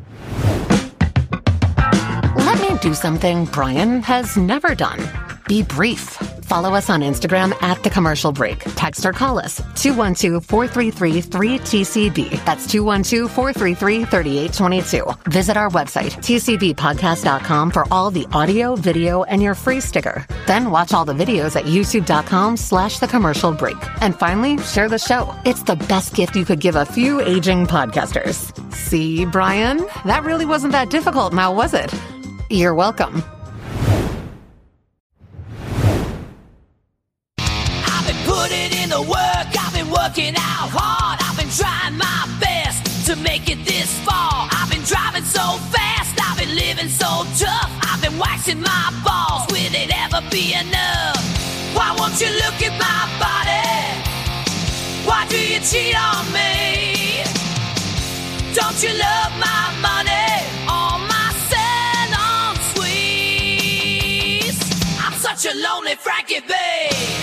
Let me do something Brian has never done. Be brief. Follow us on Instagram at The Commercial Break. Text or call us two one two, four three three, three T C B. That's two one two, four three three, three eight two two. Visit our website, T C B podcast dot com, for all the audio, video, and your free sticker. Then watch all the videos at youtube.com slash The Commercial Break. And finally, share the show. It's the best gift you could give a few aging podcasters. See, Brian? That really wasn't that difficult now, was it? You're welcome. Putting in the work, I've been working out hard. I've been trying my best to make it this far. I've been driving so fast, I've been living so tough. I've been waxing my balls, will it ever be enough? Why won't you look at my body? Why do you cheat on me? Don't you love my money or my salon suites? I'm such a lonely Frankie babe.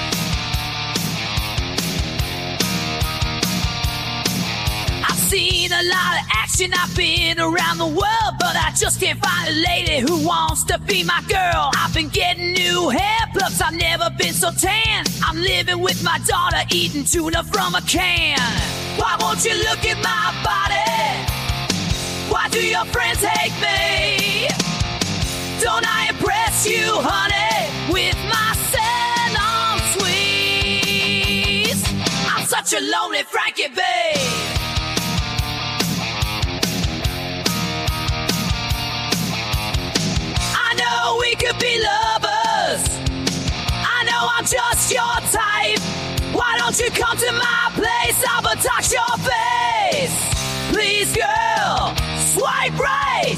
Seen a lot of action, I've been around the world, but I just can't find a lady who wants to be my girl. I've been getting new hair plugs, I've never been so tan. I'm living with my daughter, eating tuna from a can. Why won't you look at my body? Why do your friends hate me? Don't I impress you, honey, with my salon suites? I'm such a lonely Frankie babe. could be lovers. I know I'm just your type. Why don't you come to my place? I'll touch your face. Please, girl, swipe right.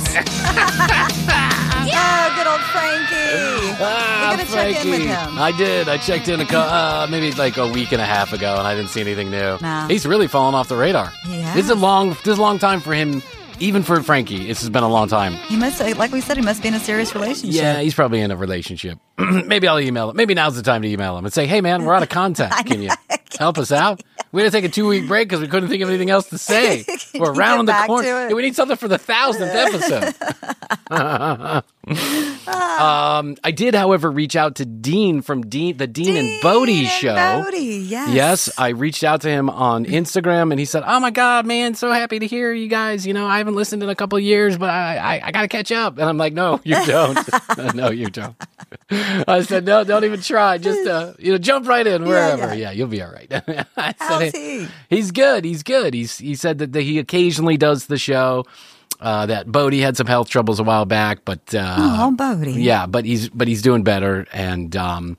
Oh, good old Frankie. Ah, We're going to check in with Frankie. him. I did. I checked in a co- uh, maybe like a week and a half ago, and I didn't see anything new. No. He's really fallen off the radar. He This is a has. long, this is a long time for him, even for Frankie. This has been a long time. He must, like we said, he must be in a serious relationship. Yeah, he's probably in a relationship. Maybe I'll email him. Maybe now's the time to email him and say, hey, man, we're out of contact. Can you help us out? We had to take a two-week break because we couldn't think of anything else to say. Can We're you around get the back corner. to it? We need something for the thousandth episode. um, I did, however, reach out to Dean from Dean, the Dean, and Bodie and show. Bodie, yes. Yes, I reached out to him on Instagram, and he said, "Oh my God, man, so happy to hear you guys. You know, I haven't listened in a couple of years, but I, I, I got to catch up." And I'm like, "No, you don't. No, you don't." I said, "No, don't even try. Just uh, you know, jump right in wherever. yeah. Yeah, you'll be all right." I How's said, he? He's good. He's good. He's he said that, that he occasionally does the show. Uh, that Bodie had some health troubles a while back, but uh, Oh, Bodie. yeah, but he's but he's doing better, and um,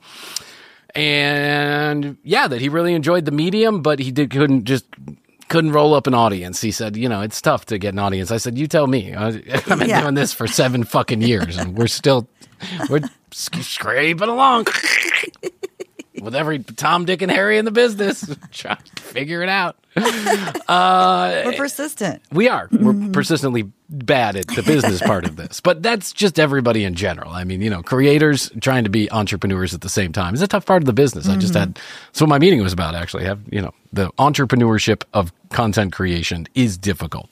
and yeah, that he really enjoyed the medium, but he did couldn't just couldn't roll up an audience. He said, you know, it's tough to get an audience. I said, you tell me. I, I've been Yeah. doing this for seven fucking years, and we're still we're sc- scraping along with every Tom, Dick, and Harry in the business, trying to figure it out. Uh, We're persistent. we are. We're persistently bad at the business part of this. But that's just everybody in general. I mean, you know, creators trying to be entrepreneurs at the same time is a tough part of the business. I just had, that's what my meeting was about, actually. Have, you know, the entrepreneurship of content creation is difficult.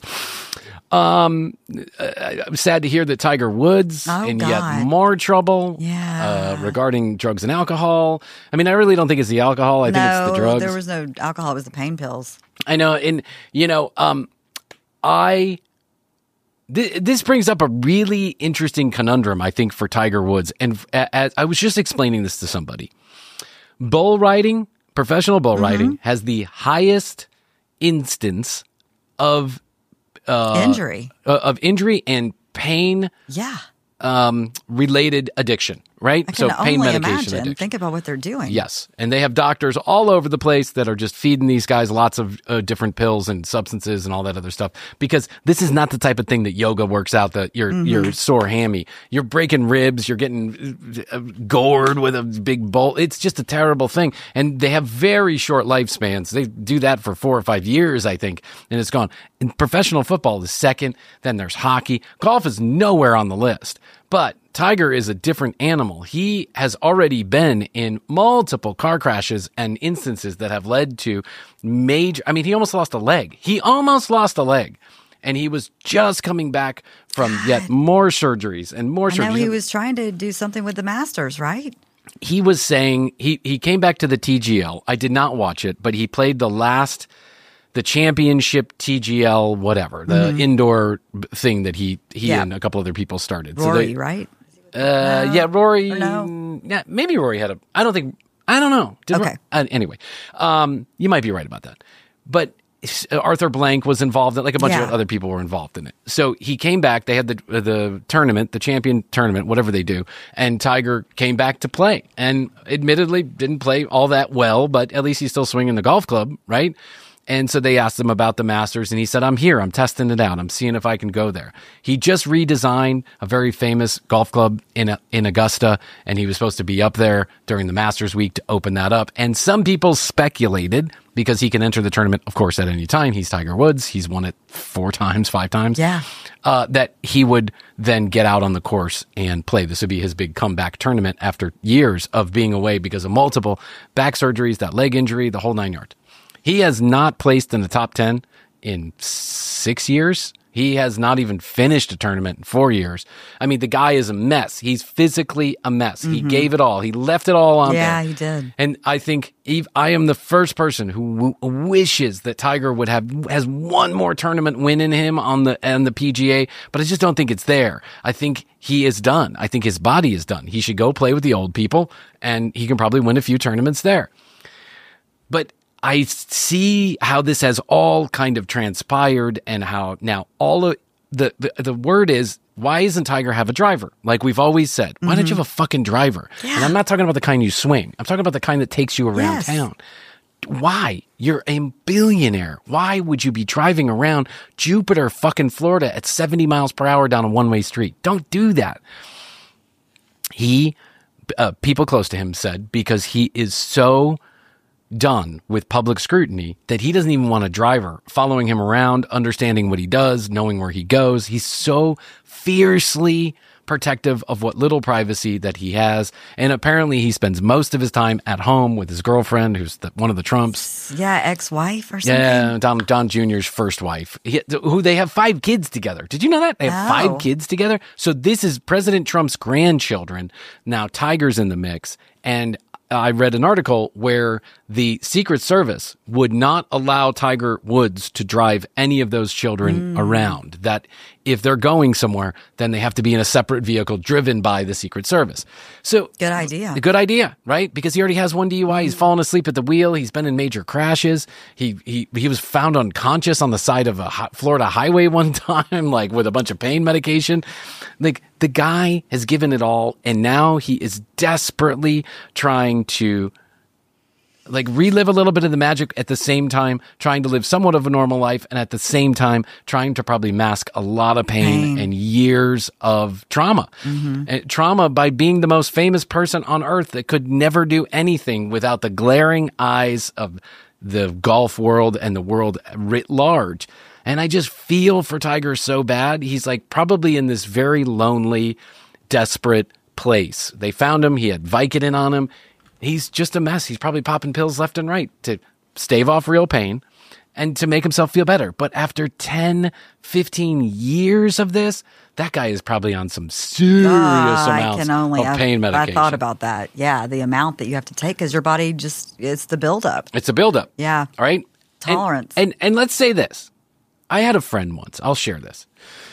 Um, I- I'm sad to hear that Tiger Woods Oh, in God. yet more trouble Yeah. uh, regarding drugs and alcohol. I mean, I really don't think it's the alcohol. I think no, it's the drugs. there was no alcohol. It was the pain pills. I know, and you know, um, I th- this brings up a really interesting conundrum, I think, for Tiger Woods. And a- as I was just explaining this to somebody, bull riding, professional bull riding, has the highest instance of uh, Injury. uh, of injury and pain Yeah. um, related addiction. Right? I can So pain only medication imagine. addiction. Think about what they're doing. Yes. And they have doctors all over the place that are just feeding these guys lots of uh, different pills and substances and all that other stuff, because this is not the type of thing that yoga works out, that you're, Mm-hmm. you're sore hammy. You're breaking ribs. You're getting uh, gored with a big bowl. It's just a terrible thing. And they have very short lifespans. They do that for four or five years, I think, and it's gone. And professional football is second. Then there's hockey. Golf is nowhere on the list. But Tiger is a different animal. He has already been in multiple car crashes and instances that have led to major, I mean, he almost lost a leg. He almost lost a leg. And he was just coming back from yet more surgeries and more I surgeries. know he was trying to do something with the Masters, right? He was saying, he, he came back to the T G L. I did not watch it, but he played the last, the championship T G L, whatever, the indoor b- thing that he, he Yeah. and a couple other people started. Rory, they- right? Uh, yeah, Rory. Or no? Yeah, maybe Rory had a. I don't think. I don't know. Did Okay. Ro- uh, anyway, um, you might be right about that. But uh, Arthur Blank was involved in, like a bunch Yeah. of other people were involved in it. So he came back. They had the uh, the tournament, the champion tournament, whatever they do, and Tiger came back to play. And admittedly, didn't play all that well, but at least he's still swinging the golf club, right? And so they asked him about the Masters, and he said, I'm here. I'm testing it out. I'm seeing if I can go there. He just redesigned a very famous golf club in in Augusta, and he was supposed to be up there during the Masters week to open that up. And some people speculated, because he can enter the tournament, of course, at any time. He's Tiger Woods. He's won it four times, five times. Yeah. Uh, that he would then get out on the course and play. This would be his big comeback tournament after years of being away because of multiple back surgeries, that leg injury, the whole nine yards. He has not placed in the top ten in six years. He has not even finished a tournament in four years. I mean, the guy is a mess. He's physically a mess. He gave it all. He left it all on Yeah, there. he did. And I think Eve, I am the first person who w- wishes that Tiger would have has one more tournament win in him on the on the P G A, but I just don't think it's there. I think he is done. I think his body is done. He should go play with the old people, and he can probably win a few tournaments there. But I see how this has all kind of transpired, and how now all of the, the, the word is why isn't Tiger have a driver? Like we've always said, why don't you have a fucking driver? Yeah. And I'm not talking about the kind you swing. I'm talking about the kind that takes you around Yes. town. Why? You're a billionaire. Why would you be driving around Jupiter, fucking Florida at seventy miles per hour down a one-way street? Don't do that. He, uh, people close to him said, because he is so done with public scrutiny that he doesn't even want a driver following him around, understanding what he does, knowing where he goes. He's so fiercely protective of what little privacy that he has. And apparently he spends most of his time at home with his girlfriend, who's the, one of the Trumps. Yeah, ex-wife or something. Yeah, Don, Don Junior's first wife, he, who they have five kids together. Did you know that? They have Oh. five kids together. So this is President Trump's grandchildren. Now Tiger's in the mix. And I read an article where the Secret Service would not allow Tiger Woods to drive any of those children around. That if they're going somewhere, then they have to be in a separate vehicle driven by the Secret Service. So Good idea. a good idea, right? Because he already has one D U I. He's fallen asleep at the wheel. He's been in major crashes. He he he was found unconscious on the side of a hi- Florida highway one time, like with a bunch of pain medication. Like the guy has given it all, and now he is desperately trying to like relive a little bit of the magic at the same time, trying to live somewhat of a normal life, and at the same time trying to probably mask a lot of pain, Pain. and years of trauma. And trauma by being the most famous person on earth that could never do anything without the glaring eyes of the golf world and the world writ large. And I just feel for Tiger so bad. He's like probably in this very lonely, desperate place. They found him. He had Vicodin on him. He's just a mess. He's probably popping pills left and right to stave off real pain and to make himself feel better. But after ten, fifteen years of this, that guy is probably on some serious Ah, I amounts can only, of I- pain medication. I thought about that. Yeah, the amount that you have to take because your body just, it's the buildup. It's a buildup. Yeah. All right. And- Tolerance. And, and let's say this. I had a friend once. I'll share this.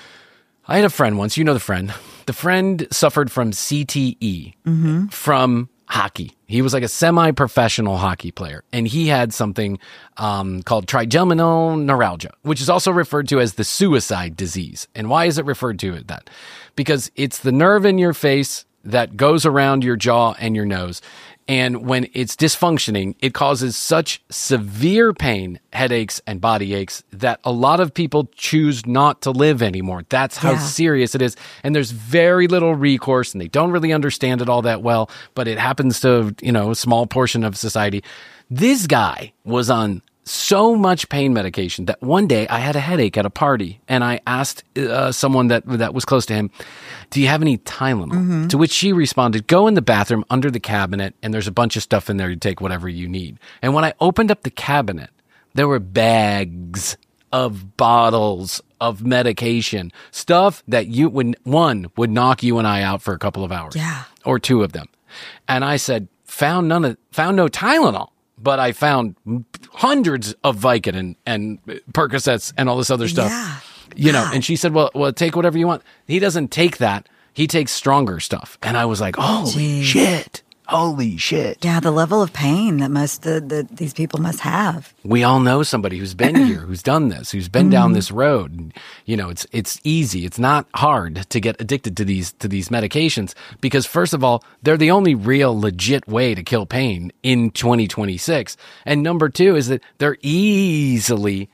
I had a friend once. You know the friend. The friend suffered from C T E from hockey. He was like a semi-professional hockey player, and he had something um, called trigeminal neuralgia, which is also referred to as the suicide disease. And why is it referred to as that? Because it's the nerve in your face that goes around your jaw and your nose. And when it's dysfunctioning, it causes such severe pain, headaches, and body aches that a lot of people choose not to live anymore. That's how Yeah. serious it is. And there's very little recourse, and they don't really understand it all that well, but it happens to, you know, a small portion of society. This guy was on so much pain medication that one day I had a headache at a party, and I asked uh, someone that that was close to him, "Do you have any Tylenol?" To which she responded, "Go in the bathroom under the cabinet, and there's a bunch of stuff in there to take whatever you need." And when I opened up the cabinet, there were bags of bottles of medication, stuff that you would one would knock you and I out for a couple of hours, Yeah. or two of them. And I said, "Found none of, found no Tylenol." But I found hundreds of Vicodin and Percocets and all this other stuff. Yeah. You know, God. and she said, well, well, take whatever you want. He doesn't take that. He takes stronger stuff. And I was like, holy Jeez. shit. Holy shit. Yeah, the level of pain that most the, the, these people must have. We all know somebody who's been here, who's done this, who's been down this road. And, you know, it's it's easy. It's not hard to get addicted to these to these medications because, first of all, they're the only real legit way to kill pain in twenty twenty-six. And number two is that they're easily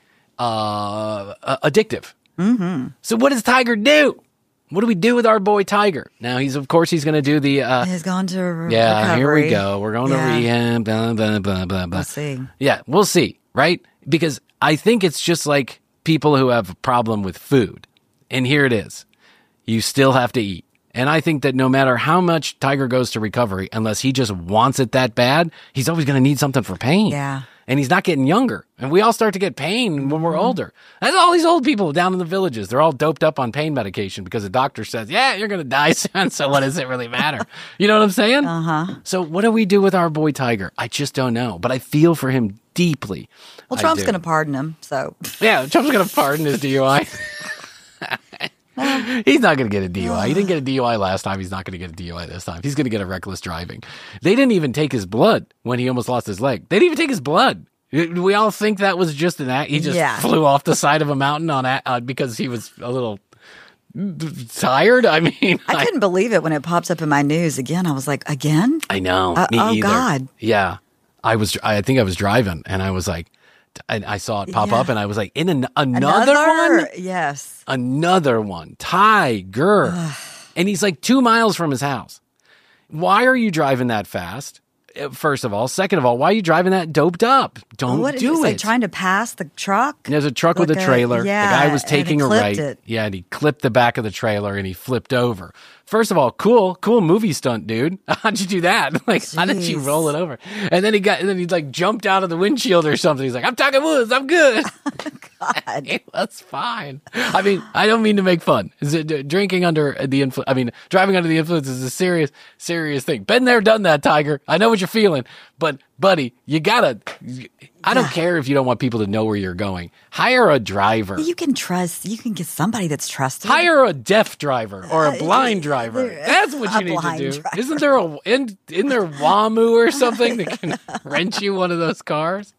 uh, uh, addictive. Mm-hmm. So what does Tiger do? What do we do with our boy Tiger? Now, he's of course, he's going to do the... Uh, He's gone to re- yeah, here we recovery. go. We're going Yeah. to rehab, blah, blah, blah, blah, blah. We'll see. Yeah, we'll see, right? Because I think it's just like people who have a problem with food. And here it is. You still have to eat. And I think that no matter how much Tiger goes to recovery, unless he just wants it that bad, he's always going to need something for pain. Yeah. And he's not getting younger. And we all start to get pain when we're older. That's all these old people down in the villages. They're all doped up on pain medication because the doctor says, yeah, you're going to die soon. So what does it really matter? You know what I'm saying? Uh-huh. So what do we do with our boy Tiger? I just don't know. But I feel for him deeply. Well, I Trump's do. going to pardon him, so Yeah, Trump's going to pardon his D U I. He's not going to get a D U I. He didn't get a D U I last time. He's not going to get a D U I this time. He's going to get a reckless driving. They didn't even take his blood when he almost lost his leg. They didn't even take his blood. We all think that was just an act. He just Yeah. flew off the side of a mountain on a- uh, because he was a little tired. I mean, I couldn't believe it when it pops up in my news again. I was like, again? I know. Uh, me oh, either. God. Yeah. I was, I think I was driving and I was like, I, I saw it pop Yeah. up and I was like, in an, another, one? Yes. Another one. Tiger. And he's like two miles from his house. Why are you driving that fast? First of all. Second of all, why are you driving that doped up? Don't What did do he say? it. Trying to pass the truck? And there's a truck with Like a a- trailer. yeah, the guy was and he taking a clipped right. it. Yeah, and he clipped the back of the trailer and he flipped over. First of all, cool, cool movie stunt, dude. How'd you do that? Like, how did you Jeez. roll it over? And then he got, and then he like jumped out of the windshield or something. He's like, I'm talking woods, I'm good. God. It was fine. I mean, I don't mean to make fun. Is it, uh, drinking under the influence? I mean, driving under the influence is a serious, serious thing. Been there, done that, Tiger. I know what you're feeling, but buddy, you gotta. I don't care if you don't want people to know where you're going. Hire a driver. You can trust, you can get somebody that's trusted. Hire a deaf driver or a blind driver. there- That's what a you need to blind do. driver. Isn't there a in in there WAMU or something that can rent you one of those cars?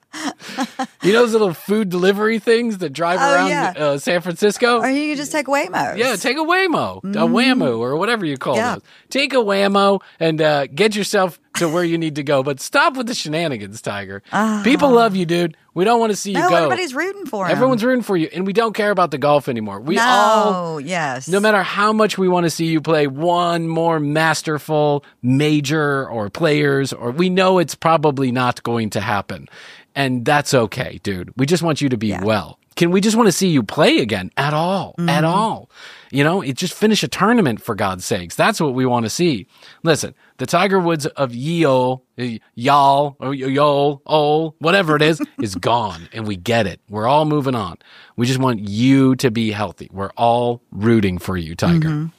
You know those little food delivery things that drive Oh, around yeah. uh, San Francisco? Or you can just take Waymo. Yeah, take a Waymo, a Whammo, or whatever you call Yeah. those. Take a Whammo and uh, get yourself to where you need to go. But stop with the shenanigans, Tiger. People love you, dude. We don't want to see you No, go. everybody's rooting for him. Everyone's rooting for you, and we don't care about the golf anymore. We no, all, yes. no matter how much we want to see you play one more masterful major or players, or we know it's probably not going to happen. And that's okay, dude. We just want you to be Yeah. well. Can we just want to see you play again at all? Mm-hmm. At all. You know, it just finish a tournament for God's sakes. That's what we want to see. Listen, the Tiger Woods of Yeo, y'all, or y'all, oh, whatever it is, is gone. And we get it. We're all moving on. We just want you to be healthy. We're all rooting for you, Tiger. Mm-hmm.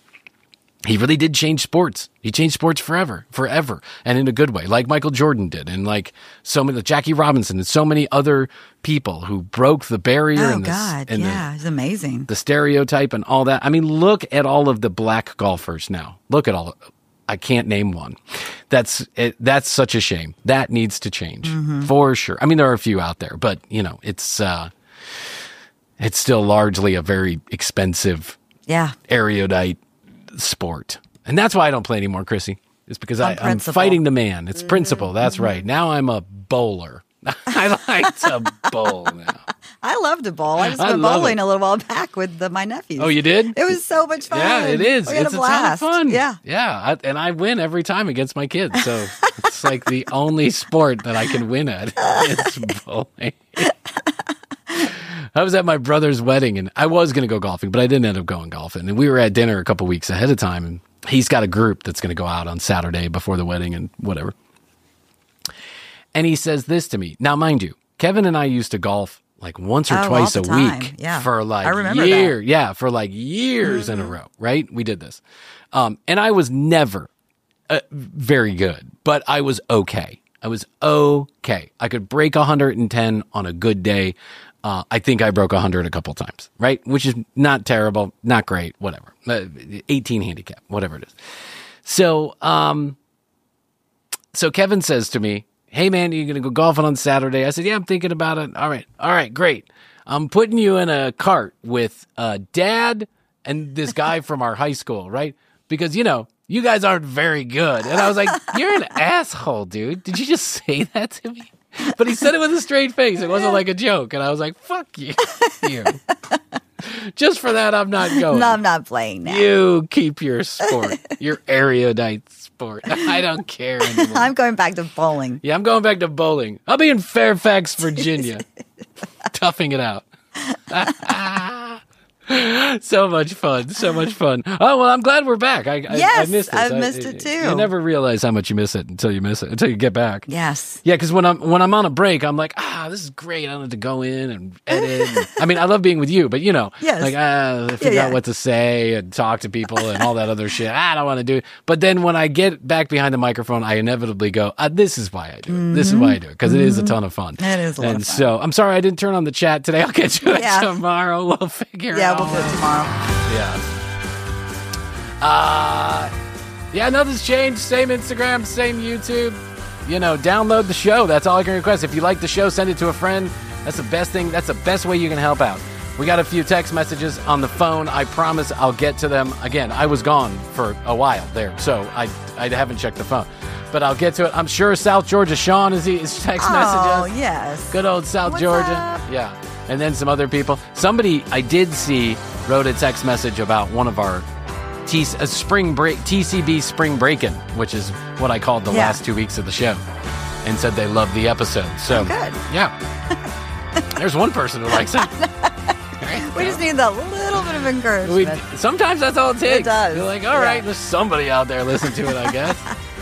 He really did change sports. He changed sports forever, forever, and in a good way, like Michael Jordan did, and like so many, like Jackie Robinson, and so many other people who broke the barrier Oh, and, the, God. and Yeah, it's amazing. the, the stereotype and all that. I mean, look at all of the black golfers now. Look at all. I can't name one. That's it, that's such a shame. That needs to change Mm-hmm. for sure. I mean, there are a few out there, but you know, it's uh, it's still largely a very expensive, Yeah. erudite sport. And that's why I don't play anymore, Chrissy. It's because I, On I'm principle. fighting the man. It's principle. That's right. Now I'm a bowler. I like to bowl now. I love to bowl. I just I went love bowling it. a little while back with the, my nephews. Oh, you did? It was so much fun. Yeah, it is. We had It's a, a ton of blast. fun. Yeah. Yeah. I, and I win every time against my kids. So it's like the only sport that I can win at. It's bowling. I was at my brother's wedding and I was going to go golfing, but I didn't end up going golfing. And we were at dinner a couple weeks ahead of time. And he's got a group that's going to go out on Saturday before the wedding and whatever. And he says this to me. Now, mind you, Kevin and I used to golf like once or Oh, twice all a the time. week Yeah. for like I remember year, that. yeah, for like years in a row, right? We did this. Um, and I was never uh, very good, but I was okay. I was okay. I could break one hundred ten on a good day. Uh, I think I broke one hundred a couple times, right? Which is not terrible, not great, whatever. Uh, eighteen handicap, whatever it is. So, um, so Kevin says to me, "Hey man, you gonna go golfing on Saturday?" I said, "Yeah, I'm thinking about it." All right, all right, great. I'm putting you in a cart with uh, Dad and this guy from our high school, right? Because you know you guys aren't very good. And I was like, "You're an asshole, dude. Did you just say that to me?" But he said it with a straight face. It wasn't like a joke. And I was like, "Fuck you, you." Just for that, I'm not going. No, I'm not playing now. You keep your sport, your erudite sport. I don't care anymore. I'm going back to bowling. Yeah, I'm going back to bowling. I'll be in Fairfax, Virginia, toughing it out. So much fun. So much fun. Oh, well, I'm glad we're back. I, I, Yes, I missed this. I've I- missed it too. You never realize how much you miss it until you miss it, until you get back. Yes. Yeah, because when I'm when I'm on a break, I'm like, ah, this is great. I don't have to go in and edit. And- I mean, I love being with you, but you know, Yes. like ah, I figure yeah. out what to say and talk to people and all that other shit. I don't want to do it. But then when I get back behind the microphone, I inevitably go, ah, this is why I do it. This is why I do it because it is a ton of fun. It is a lot and of fun. so I'm sorry I didn't turn on the chat today. I'll get to it Yeah. tomorrow. We'll figure Yeah, it we'll out. do it tomorrow. Yeah. Uh, yeah, nothing's changed. Same Instagram, same YouTube. You know, download the show. That's all I can request. If you like the show, send it to a friend. That's the best thing. That's the best way you can help out. We got a few text messages on the phone. I promise I'll get to them. Again, I was gone for a while there, so I, I haven't checked the phone. But I'll get to it. I'm sure South Georgia Sean is his text Oh, messages. yes. Good old South What's Georgia. up? Yeah. And then some other people. Somebody I did see wrote a text message about one of our T- a spring break T C B spring break-in, which is what I called the Yeah. last two weeks of the show, and said they loved the episode. So Oh, good. yeah. There's one person who likes it. We just need that little bit of encouragement. We, sometimes that's all it takes. does. You're like, all right, Yeah. there's somebody out there listening to it, I guess.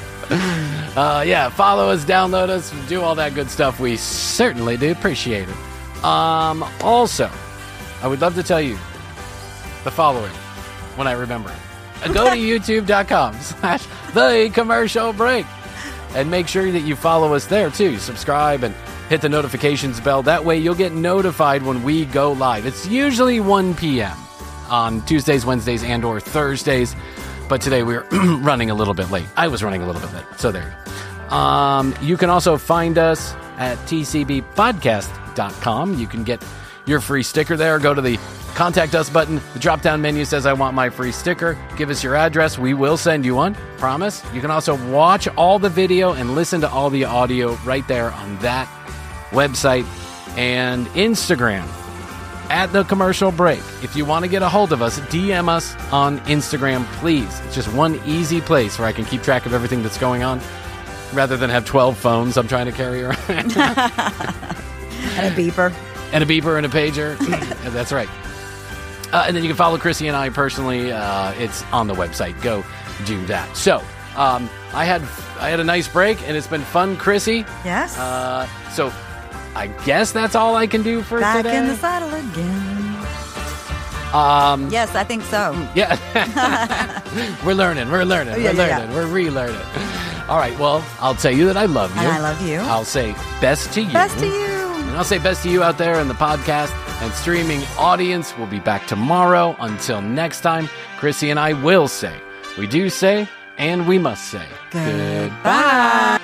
uh, yeah, follow us, download us, do all that good stuff. We certainly do appreciate it. Um, also, I would love to tell you the following when I remember it. Go to youtube.com slash the commercial break and make sure that you follow us there too. Subscribe and hit the notifications bell. That way you'll get notified when we go live. It's usually one p.m. on Tuesdays, Wednesdays, and or Thursdays. But today we're running a little bit late. I was running a little bit late. So there you go. Um, you can also find us at t c b podcast dot com. You can get your free sticker there. Go to the Contact Us button. The drop-down menu says, I want my free sticker. Give us your address. We will send you one. Promise. You can also watch all the video and listen to all the audio right there on that website and Instagram at The Commercial Break. If you want to get a hold of us, D M us on Instagram, please. It's just one easy place where I can keep track of everything that's going on rather than have twelve phones I'm trying to carry around. And a beeper. And a beeper and a pager. That's right. Uh, and then you can follow Chrissy and I personally. Uh, it's on the website. Go do that. So um, I had I had a nice break, and it's been fun, Chrissy. Yes. Uh, so I guess that's all I can do for Back today. in the saddle again. Um, Yes, I think so. yeah. We're learning. We're learning. Yeah, we're yeah, learning. We're relearning. All right. Well, I'll tell you that I love you. And I love you. I'll say best to you. Best to you. And I'll say best to you out there in the podcast and streaming audience. We'll be back tomorrow. Until next time, Chrissy and I will say, we do say, and we must say, Goodbye. goodbye.